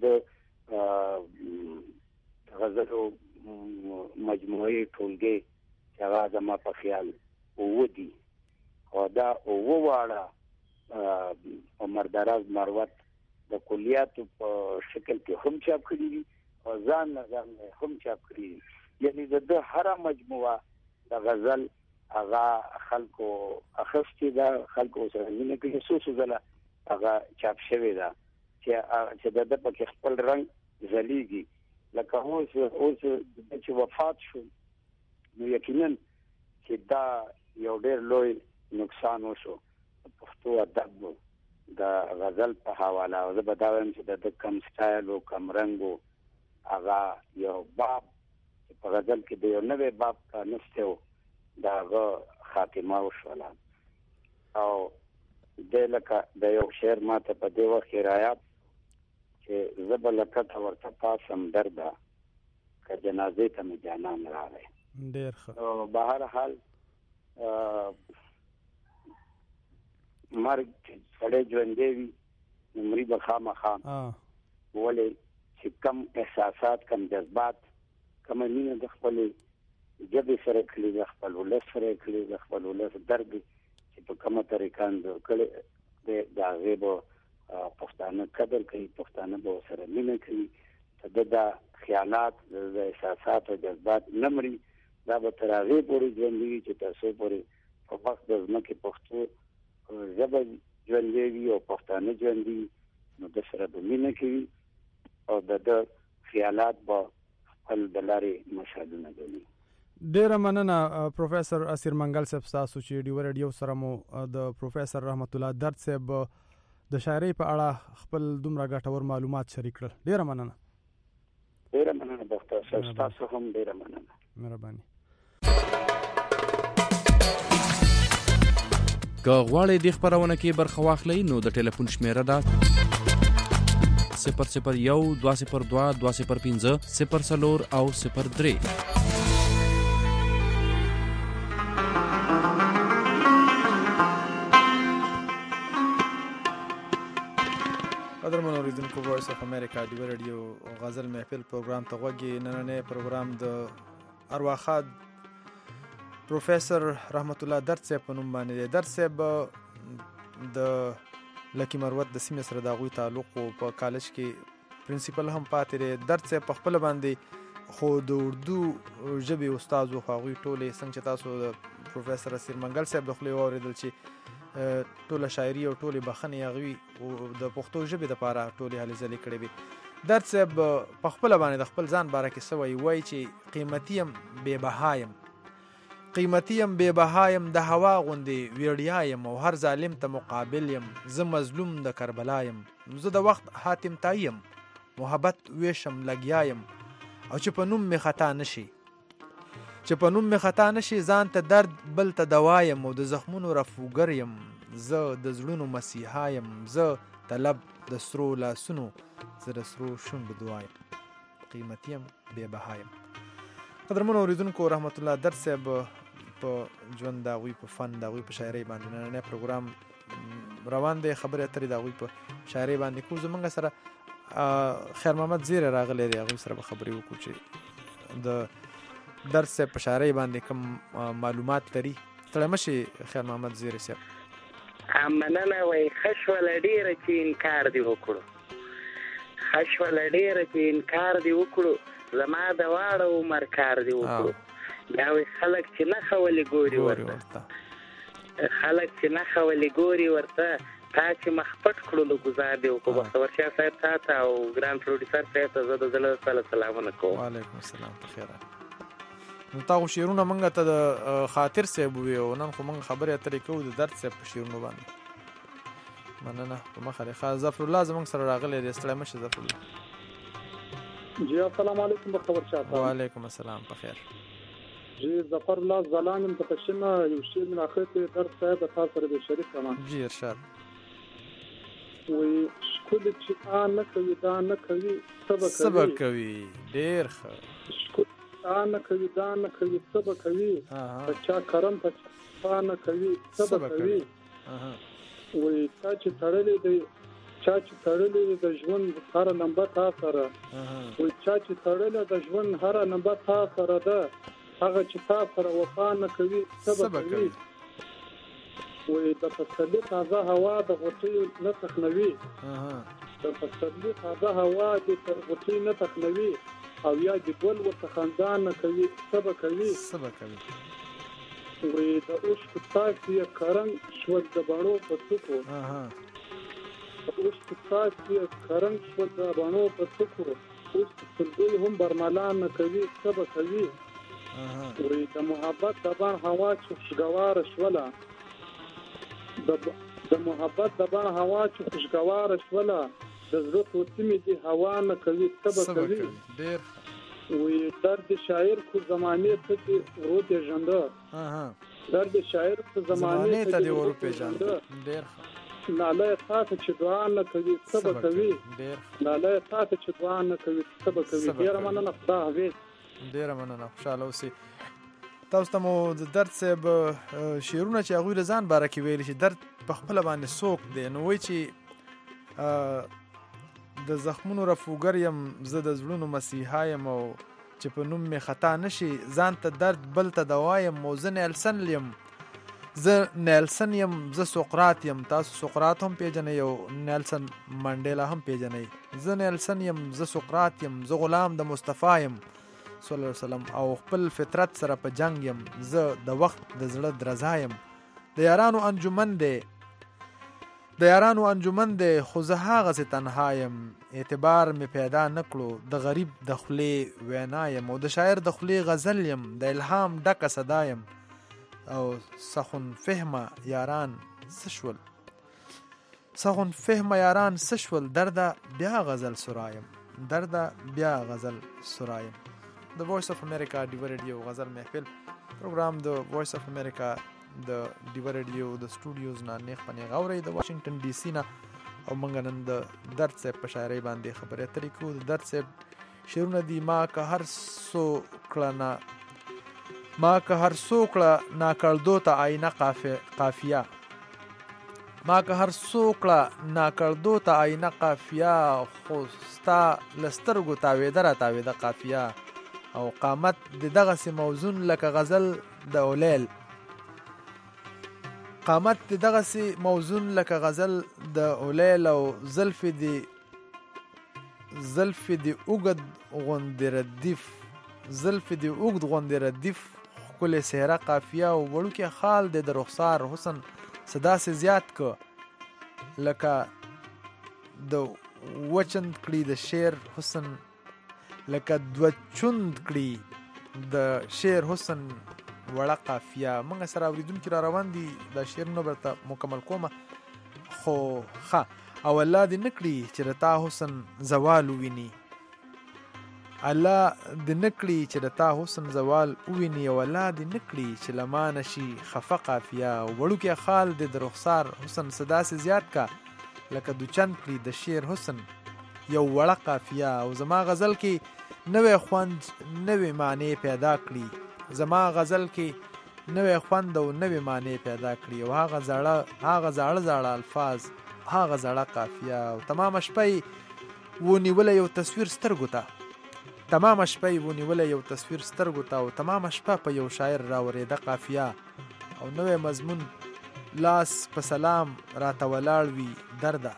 غزلو مجموعي ټولګي چې هغه زما په خیال ودی او دا وواړه عمر دراز مروت د کلیاتو په شکل کې هم چاپ کړی دي او ځان ځان هم چاپ کړی دي یعنی د هر مجموعه د غزل هغه خلکو اخستي دا خلکو سره نه کې سوسو زله هغه چاپ شوی دا چې چې د په خپل رنگ زلیږي لکه اوس اوس چې وفات شو نو یقینا چې دا یو ډېر لوی نقصان وشو پښتو ادب د غزل په حواله او زه به دا وایم چې د کم سټایل او کم رنګو هغه یو باب په غزل کې د یو نوې باب کا نشته دا هغه خاتمه وشوله او د لکه د یو شعر ماته په دې وخت کې رايات چې زبر لکټ ورته پاسم دردا که جنازې ته مې جانان راغی ډېر ښه او بهر حال مرګ سړی ژوندی وي عمرې به خامخا ولې چې کم احساسات کم جذبات کم مینه د خپلې ژبې سره کړي د خپل ولس سره کړي د خپل ولس درد چې په کومه طریقه کړي د هغې به پښتانه قدر کوي پښتانه به سره مینه کوي د خیالات د احساسات او جذبات نه مري دا به تر هغې پورې ژوندي وي چې تر څو پورې په وخت د ځمکې پښتو ژبه ژوندی وي او پښتانه ژوندي وي نو د سره به مینه کوي او د خیالات به خپل د لارې مشهدونه ګڼي. ډیره مننه پروفیسور اسیر منګل صاحب تاسو چې ډیو ریډیو سره مو د پروفیسور رحمت الله درد صاحب د شاعرۍ په اړه خپل دومره ګټور معلومات شریک کړل. ډیره مننه. ډیره مننه ډاکټر صاحب تاسو هم ډیره مننه. مهرباني. که غواړئ د خبرونه کې برخه واخلئ نو د ټلیفون شمیره ده صفر صفر یو دوه صفر دوه دوه صفر پنځه صفر څلور او صفر درې. قدرمن اوریدونکو وایس اف امریکا دی ریډیو غزل محفل پروګرام ته غوږی نننې پروګرام د ارواخاد پروفیسور رحمت الله درد صاحب په نوم باندې دی. درد صاحب د لکی مروت د سیمې سره د هغوی تعلق په کالج کې پرنسپل هم پاتې دی. درد صاحب په خپل باندې خو د اردو ژبې استاد و، هغوی ټولې څنګه چې تاسو د پروفیسور اسیر منګل صاحب د خولې واورېدل چې ټوله شاعري او ټولې بخښنې هغوی د پښتو ژبې دپاره ټولې هلې ځلې کړې وې. درد صاحب په خپله باندې د خپل ځان باره کې څه وایي؟ وایي چې قیمتي یم بې بها یم قیمتي یم بې بها یم د هوا غوندې ویړیا یم او هر ظالم ته مقابل یم زه مظلوم د کربلا یم زه د وخت حاتم تایی یم محبت ویشم لګیا یم او چې په نوم مې خطا نشي چې په نوم مې خطا نشي ځان ته درد بل ته دوا یم او د زخمونو رفوګر یم زه د زړونو مسیحا یم زه طلب د سرو لاسونو زه د سرو شونډو دعا یم قیمتي یم بې بها یم. قدرمنو اوریدونکو رحمت الله درد صاحب په ژوند د هغوی په فن د هغوی په شاعرۍ باندې نننی پروګرام روان دی. خبرې اترې د هغوی په شاعرۍ باندې کوو. زموږ سره خیر محمد زیری راغلی دی، هغوی سره به خبرې وکړو چې د درد صاحب په شاعرۍ باندې کوم معلومات لري. ستړی مه شي خیر محمد زیری صاحب. مننه. وایي ښه شوله ډېره چې انکار دې وکړو ښه شوله ډېره چې انکار دې وکړو زما د واړه عمر کار دې وکړو. بیا وایي خلک چې نښه ولې ګوري ورته خلک چې نښه ولې ګوري ورته تا چې مخ پټ کړو له ګزار دی وکړو بختور شاه صاحب تا ته او ګران پروډوسر صاحب ته زه د زړه سره سلامونه کوم. وعلیکم السلام. په خیر. نو تاسو شعرونه مونږ ته د خاطر صاحب ویو، نن خو مونږ خبرې اترې کوو د درد صاحب په شعرونو باندې. مننه. په مخه لري. خا ظفر الله زمونږ سره راغلی دی. ستړی مشه ظفر الله. جی السلام علیکم بختور شاه صاحب. وعلیکم السلام. په خیر. جی ظفر الله زلانم ته پښنه یو شی من اخرته درد صاحب تاسو سره به شریک کما. جی ارشاد. وی شکل چې آن نه کوي دا نه کوي سبا کوي سبا کوي ډیر ښه شکل آن نه کوي دا نه کوي سبا کوي چا کرم په چا نه کوي سبا کوي وی چا چې تړلې دی چا چې تړلې د ژوند هر نمبر تا سره وی چا چې تړلې د ژوند هر نمبر تا سره ده هغه چې تا سره وفا نه کوي سبا کوي وی د پسرلي تازه هوا د غوټۍ نه تخنوي د پسرلي تازه هوا د غوټۍ نه تخنوي او یا د ګل ورته خندان نه کوي سبا کوي سبا کوي وی د عشق څاڅکي کرنګ شول د بڼو په څوکو د عشق څاڅکي کرنګ شول د بڼو په څوکو اوس څلګي هم برملان نه کوي سبا کوي وی د محبت د بڼ هوا چې خوشګوار شوله د د محبت د بڼ هوا چې خوشګوار شوله د زړه توتې مې دي هوا نه کوي سبا کوي ډېر وی درد شاعر خو زمانه ته دې ورو پیژنده درد شاعر خو زمانه ته دې ورو پیژنده ډېر لاله تاسو چې دعا نه کوي سبا کوي ډېر لاله تاسو چې دعا نه کوي سبا کوي ډېر مننه خدا حافظ ډېر مننه خوشاله اوسئ. تاسو ته مو د درد صاحب شعرونه چې هغوی د ځان باره کې ویلي چې درد په خپله باندې څوک دی نو وایي چې د زخمونو رفوګر یم زه د زړونو مسیحا یم او چې په نوم مې خطا نشي ځان ته درد بل ته دوا یم او زه نیلسن یم زه نیلسن یم زه سقراط یم تاسو سقراط هم پیژنئ او نیلسن منډیلا هم پیژنئ زه نیلسن یم زه سقراط یم زه غلام د مصطفی یم صلی الله علیه وسلم او خپل فطرت سره په جنگ یم زه د وخت د زړه درزا یم د یارانو انجمن دی د یارانو انجمن دی خو زه هغسې تنها یم اعتبار مې پیدا نه کړو د غریب د خولې وینا یم او د شاعر د خولې غزل یم د الهام ډکه صدا یم او سخن فهمه یاران څه شول سخن فهمه یاران څه شول درده بیا غزل سرایم درده بیا غزل سرایم. د وایس اف امریکا ډیو ریډیو غزل محفل پروګرام د وایس اف امریکا د ډیو ریډیو د سټوډیوز نه نیغ په نیغ اورئ د واشنگټن ډي سي نه او موږ نن د درد صاحب په شاعرۍ باندې خبرې اترې کوو. د درد صاحب شعرونه دي ما که هر څو کړه نه ما که هر څو کړه ناکړدو ته آینه قافیه ما که هر څو کړه ناکړدو ته آینه قافیه خو ستا له سترګو تاوېده را تاوېده قافیه او قامت د دغسې موزون لکه غزل د اولیل قامت د دغسې موزون لکه غزل د اولیل او زلفې د زلفې د اوږد غوندې ردیف زلفې د اوږد غوندې ردیف ښکلې څهره قافیه او وړوکی خال دی د رخسار حسن څه داسې زیات که لکه د وچند کړي د شعر حسن لکه دوه چوند کړي د شعر حسن وړه قافیه. موږ سره اورېدونکي را روان دي دا شعرونه به ته مکمل کومه خو ښه او الله دې نه کړي چې د تا حسن زوال وویني الله دې نه کړي چې د تا حسن زوال وویني او الله دې نه کړي چې له ما نه شي خفه قافیه او وړوکی خال دې د رخسار حسن څه داسې زیات کا لکه دوچند کړي د شعر حسن یو وړه قافیه او زما غزل کې نوې خوند نوې معنی پیدا کړي زما غزل کې نوې خوند او نوې معنی پیدا کړي او هغه زړه هغه زړه زړه الفاظ هغه زړه قافیه او تمام شپه ونیوله یو تصویر سترګو ته تمام شپه ونیوله یو تصویر سترګو ته او تمام شپه په یو شاعر راورېده قافیه او نوې مضمون لاس په سلام راته ولاړ وي درده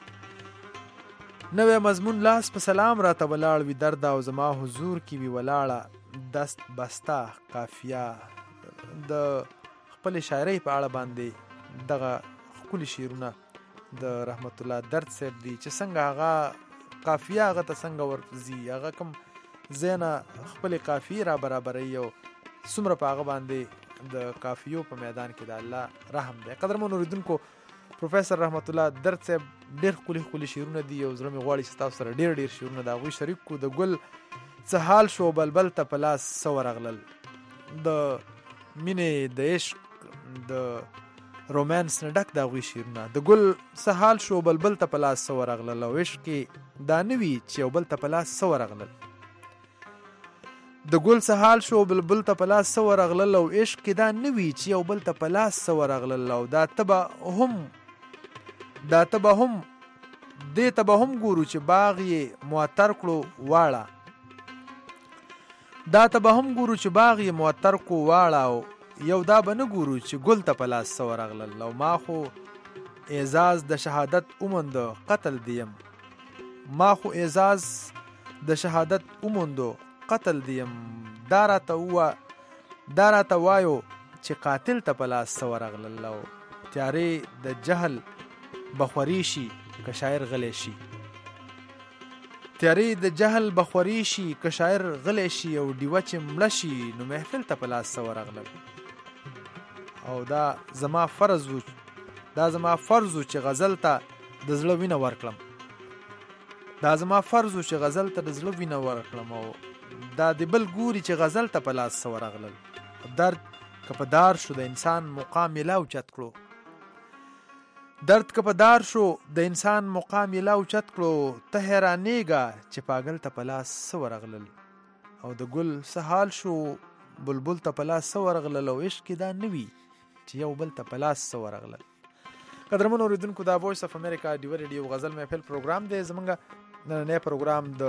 نوې مضمون لاس په سلام راته ولاړ وي درده او زما حضور کې وي ولاړه دست بسته قافیه. د خپل شاعرۍ په اړه باندې دغه ښکلي شعرونه د رحمت الله درد صاحب دي چې څنګه هغه قافیه هغه ته څنګه ورځي، هغه کوم ځای نه خپلې قافیې را برابروي او څومره په هغه باندې د قافیو په میدان کې د الله رحم دی. قدرمنو اورېدونکو، پروفیسر رحمت الله درد صاحب ډېر ښکلي ښکلي شعرونه دي او زړه مې غواړي چې تاسو سره ډېر ډېر شعرونه د هغوی شریک کړو. د ګل څه حال شو بلبل ته په لاس څه ورغلل، د مینې د عشق د رومانس نه ډک د هغوی شعرونه. د ګل څه حال شو بلبل ته په لاس څه ورغلل، او عشق کې دا نه وي چې یو بل ته په لاس څه ورغلل. د ګل څه حال شو بلبل ته په لاس څه ورغلل، او عشق کې دا نه وي چې یو بل ته په لاس څه ورغلل. او دا ته به هم دا ته به هم دې ته به هم ګورو چې باغ یې معطر کړو واړه دا ته به هم ګورو چې باغ یې معطر کړو واړه او یو دا به نه ګورو چې ګل ته په لاس څه ورغلل. او ما خو اعزاز د شهادت اومندو قتل دیم ما خو اعزاز د شهادت اومندو قتل دیم دا راته ووه دا راته وایو چې قاتل ته په لاس څه ورغلل. او تیارې د جهل بخوري شي که شاعر غلی شي تیارې د جهل بخوري شي که شاعر غلی شي او ډیوه چې مړه شي نو محفل ته په لاس څه ورغلل. او دا زما فرض و دا زما فرض و چې غزل ته د زړه وینه ورکړم دا زما فرض و چې غزل ته د زړه وینه ورکړم. او دا د بل ګوري چې غزل ته په لاس څه ورغلل. درد که په دار شو د انسان مقام یې لا اوچت کړو درد که په دار شو د انسان مقام یې لا اوچت کړو. ته حیرانېږه چې پاگل ته په لاس څه ورغلل. او د ګل څه حال شو بلبل ته په لاس څه ورغلل، او عشق کې دا نه وي چې یو بل ته په لاس څه ورغلل. قدرمنو اورېدونکو، دا وایس اف امریکا ډیو ریډیو غزل محفل پروګرام دی. زمونږ نننی پروګرام د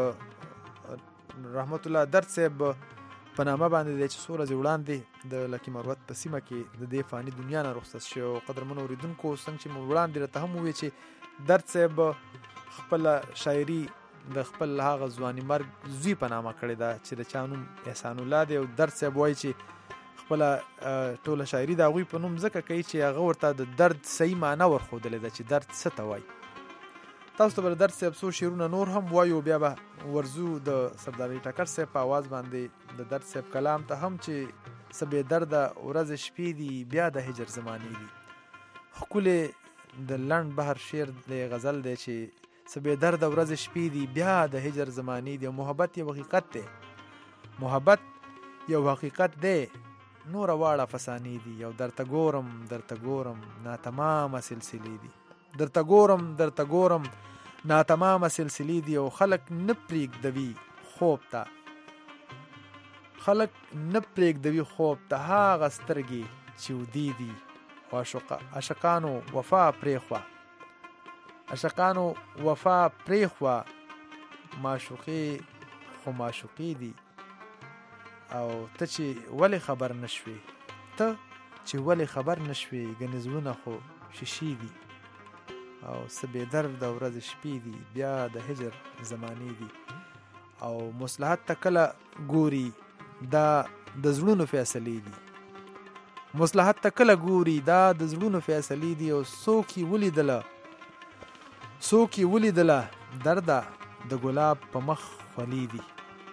رحمت الله درد صاحب په نامه باندې دی چې څو ورځې وړاندې د لکي مروت په سیمه کې د دې فاني دنیا نه رخصت شو. قدرمنو اورېدونکو، څنګه چې مو وړاندې راته هم وویل چې درد صاحب خپله شاعري د خپل هغه ځواني مرګ زوی په نامه کړې ده چې د چا نوم احسان الله دی. او درد صاحب وایي چې خپله ټوله شاعري د هغوی په نوم ځکه کوي چې هغه ورته د درد صحیح معنا ورښودلې ده چې درد څه ته وایي. تاسو ته به د درد صاحب څو شعرونه نور هم وایو، بیا به ورځو د سردار علي ټکر صاحب په آواز باندې د درد صاحب کلام ته هم چې څه بې درده ورځې شپې دي بیا د هجر زمانې دي. ښکلې د لنډ بحر شعر دی، غزل دی چې څه بې درده ورځې شپې دي بیا د هجر زمانې دي. محبت یو حقیقت دی محبت یو حقیقت دی نوره واړه فسانې دي. او درته ګورم درته ګورم ناتمامه سلسلې دي درته ګورم درته ګورم ناتمامه سلسلې دي. او خلک نه پرېږدوي خوب ته خلک نه پرېږدوي خوب ته هغه سترګې چې ودې دي. او عاشقانو وفا پرېښوه عاشقانو وفا پرېښوه معشوقې خو معشوقې دي. او ته چې ولې خبر نشوې ته چې ولې خبر نشوې ګنې زړونه خو شیشې دي. او څه بې درده ورځې شپې دي بیا د هجر زمانې دي. او مصلحت ته کله ګوري دا د زړونو فیصلې دي مصلحت ته کله ګوري دا د زړونو فیصلې دي. او څوک یې ولیدله څوک یې ولیدله درده د ګلاب په مخ خولې دي.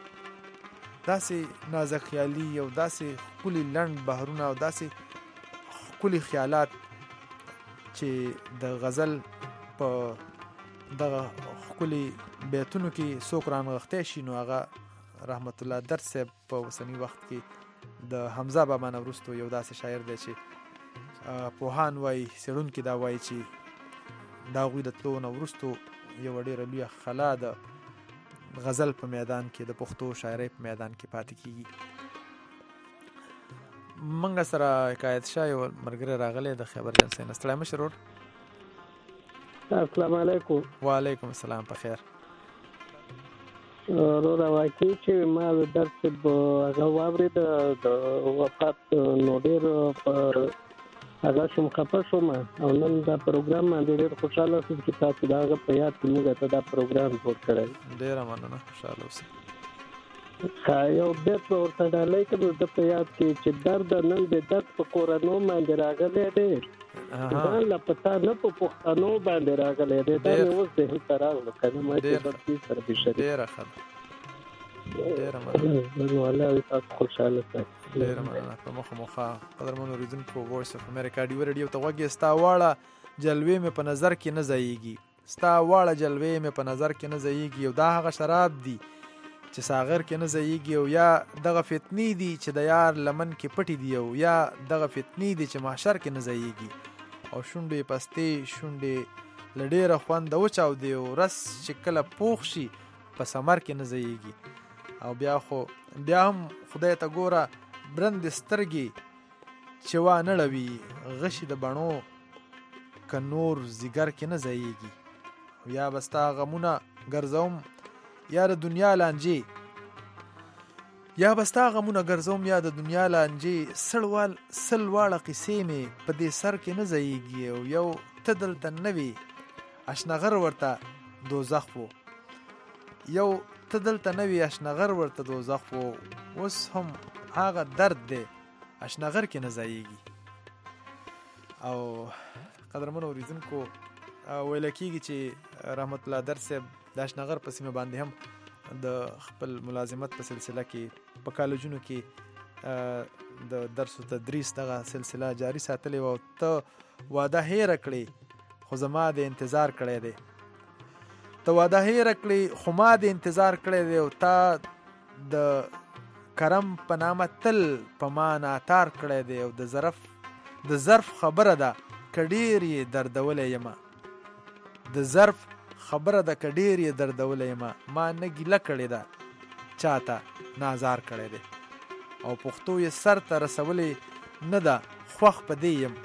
داسې نازک خیالي او داسې ښکلي لنډ بحرونه او داسې ښکلي خیالات چې د غزل په دغه ښکلي بیتونو کې څوک رانغښتی شي نو هغه رحمت الله درد صاحب په اوسني وخت کې د حمزه بابا نه وروسته یو داسې شاعر دی چې پوهان وایي څېړونکي دا وایي چې د هغوی د تلو نه وروسته یوه ډېره لویه خلا د غزل په میدان کې د پښتو شاعرۍ په میدان کې پاتې کیږي. منګه سره حکایت شاه یو ملګری راغلی د خیبر جنسۍ نه. ستړی مه شې ورور. السلام علیکم. وعلیکم السلام. په خیر. وروره واقعي چې ما د درد صاحب هغه واورېد د وفات نو ډېر په هغه شوم خفه شوم او نن دا پروګرام باندې ډېر خوشحاله شوم چې تاسو د هغه په یاد کې موږ ته دا پروګرام جوړ کړی. ډېره مننه. خوشحاله اوسئ. یو بیت به ورته ډالۍ کړو د په یاد کې چې درد نن د درد په کورنو باندې راغلی دی ځان له پتا نه په پښتنو باندې راغلی دی دا مې اوس ذهن ته راغلو که نه ما چې بدې سره بشري ډېره ښه ده ډېره مننه نو الله تاسو خوشحاله ساتي ډېره مننه په مخه مخه قدرمنو اورېدونکو وایس اف امریکا ډیو رادیو ته غوږ یې ستا واړه جلوې مې په نظر کې نه ځایږي ستا واړه جلوې مې په نظر کې نه ځایږي او دا هغه شراب دي چې ساغر کې نه ځایږي او یا دغه فتنې دي چې د یار لمن کې پټې دي او یا دغه فتنې دي چې محشر کې نه ځایږي او شونډې پستې شونډې له ډېره خونده وچاودې او رس چې کله پوخ شي په ثمر کې نه ځایږي او بیا خو بیا هم خدای ته ګوره برندې سترګې چې وا نه ړوي غشي د بڼو که نور ځیګر کې نه ځایږي او یا به ستا غمونه ګرځوم یا د دنیا لانجې یا به ستا غمونه ګرځوم یا د دنیا لانجې سړوال سل واړه قیسې مې په دې سر کې نه ځایږي او یو ته دلته نه وي اشنغر ورته دوزخ و یو ته دلته نه وي اشنغر ورته دوزخ و اوس هم هغه درد دی اشنغر کې نه ځایږي او قدرمنو اورېدونکو ویل کېږي چې رحمت الله در صاحب د اشنغر په سیمه باندې هم د خپل ملازمت په سلسله کې په کالجونو کې د درس او تدریس دغه سلسله جاری ساتلې وه او ته واده هیره کړې خو زما د انتظار کړی دی ته واده هیره کړې خو ما د انتظار کړی دی او تا د کرم په نامه تل په ما ناتار کړی دی او د ظرف د ظرف خبره ده که ډېر یې دردولی یمه د ظرف خبره ده که ډېر یې دردولی یمه ما نه ګیله کړې ده چاته نازار کړی دی او پښتو یې سر ته رسولی نه ده خوښ په دې یم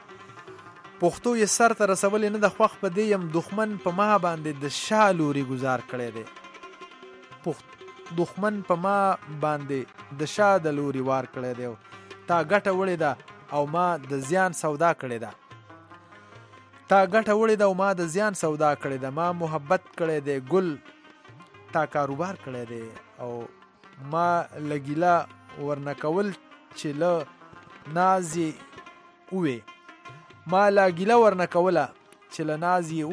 پښتو یې سر ته رسولی نه ده خوښ په دې یم دښمن په ما باندې د شا لوري ګزار کړی دی دښمن په ما باندې د شا د لوري وار کړی دی تا ګټه وړې ده او ما د زیان سودا کړې ده تا ګټه وړې ده او ما د زیان سودا کړې ده ما محبت کړی دی ګل تا کاروبار کړی دی او ما لګیله ورنه کول چې له ناز یې ووې ما لګیله ورنه کوله چې له ناز یې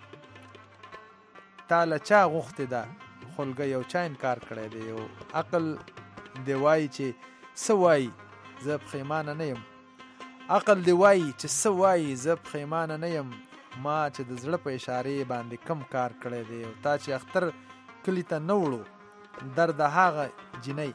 ووې تا له چا غوښتې ده خلګۍ یو چا انکار کړی دی او عقل دی وایي چې څه وایي زه پښیمانه نه یم عقل دی وایي چې څه وایي زه پښیمانه نه یم ما چې د زړه په اشارې باندې کم کار کړی دی او تا چې اختر کلي ته نه وړو درد هغه جنۍ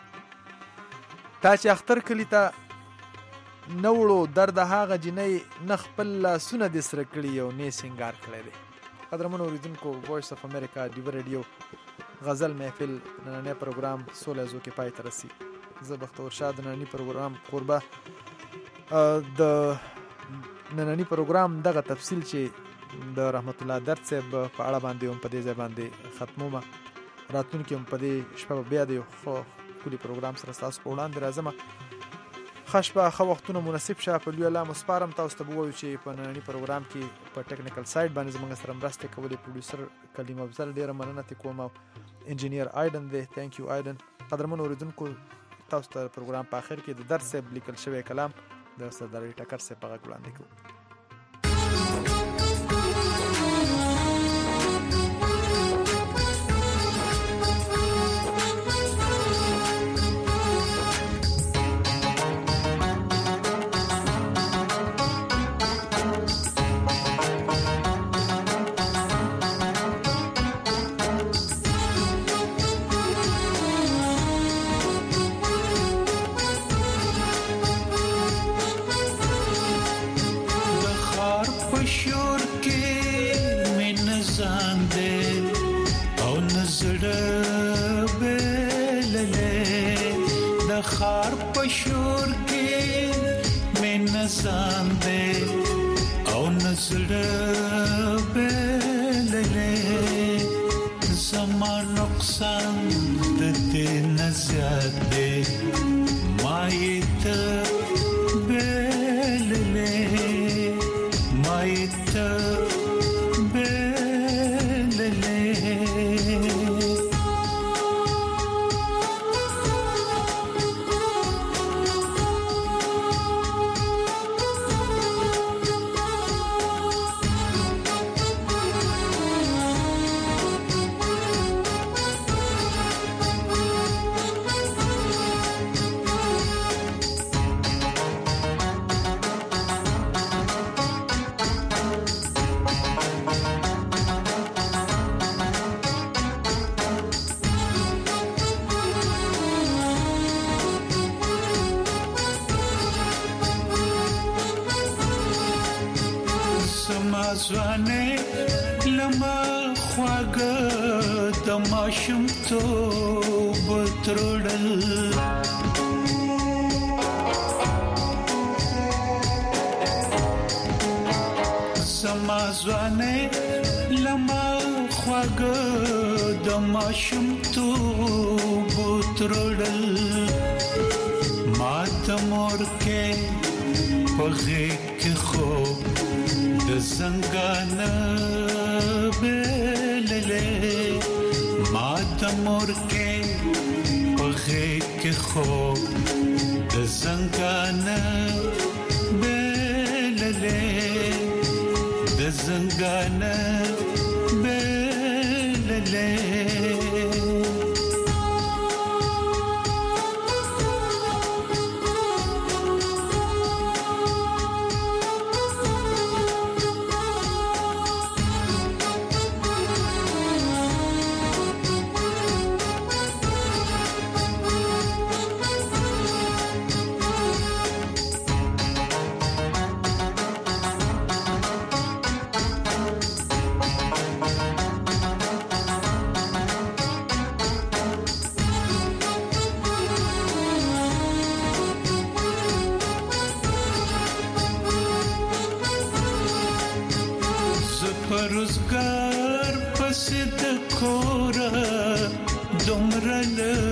تا چې اختر کلي ته نه وړو درد هغه جنۍ نه خپل لاسونه دې سره کړي او نه سینګار کړی دی قدرمنو اورېدونکو وایس اف امریکا ډیو رادیو غزل محفل نننی پروګرام سوله زو کې پای ته رسي زه بختور شاه د نننی پروګرام قربه د نننی پروګرام دغه تفصیل چې د رحمت الله درد صاحب په اړه باندې هم په دې ځای باندې ختمومه راتلونکي هم په دې شپه بیا د یو ښکلي پروګرام سره ستاسو په وړاندې راځمه ښه شپه ښه وختونه مناسب شه په لوی الله مو سپارم تاسو ته به ووایو چې په ننني پروګرام کې په ټکنیکل سایډ باندې زموږ سره مرستې کولې پروډیوسر کلیم افضل ډېره مننه ترې کوم او انجینیر آیډن دی تھینک یو آیډن قدرمنو اورېدونکو تاسو ته پروګرام په آخر کې د درد صاحب لیکل شوی کلام د سردار ټکر صاحب په غږ وړاندې کوو خار پشور کې مې نزان دې او نزړه بللې زمان نقصان د دې نزيات دې مایت بللې مایت بللې ځوانه لما خواږه د ماشوم تو بترړل سما ځوانه لما خواږه د ماشوم تو بترړل ما ته مور کې پغې کې خو د زنګانه بللې ما ته مور کې پغې کې خو د زنګانه بللې د زنګانه بللې روزګار پسې د کور دومره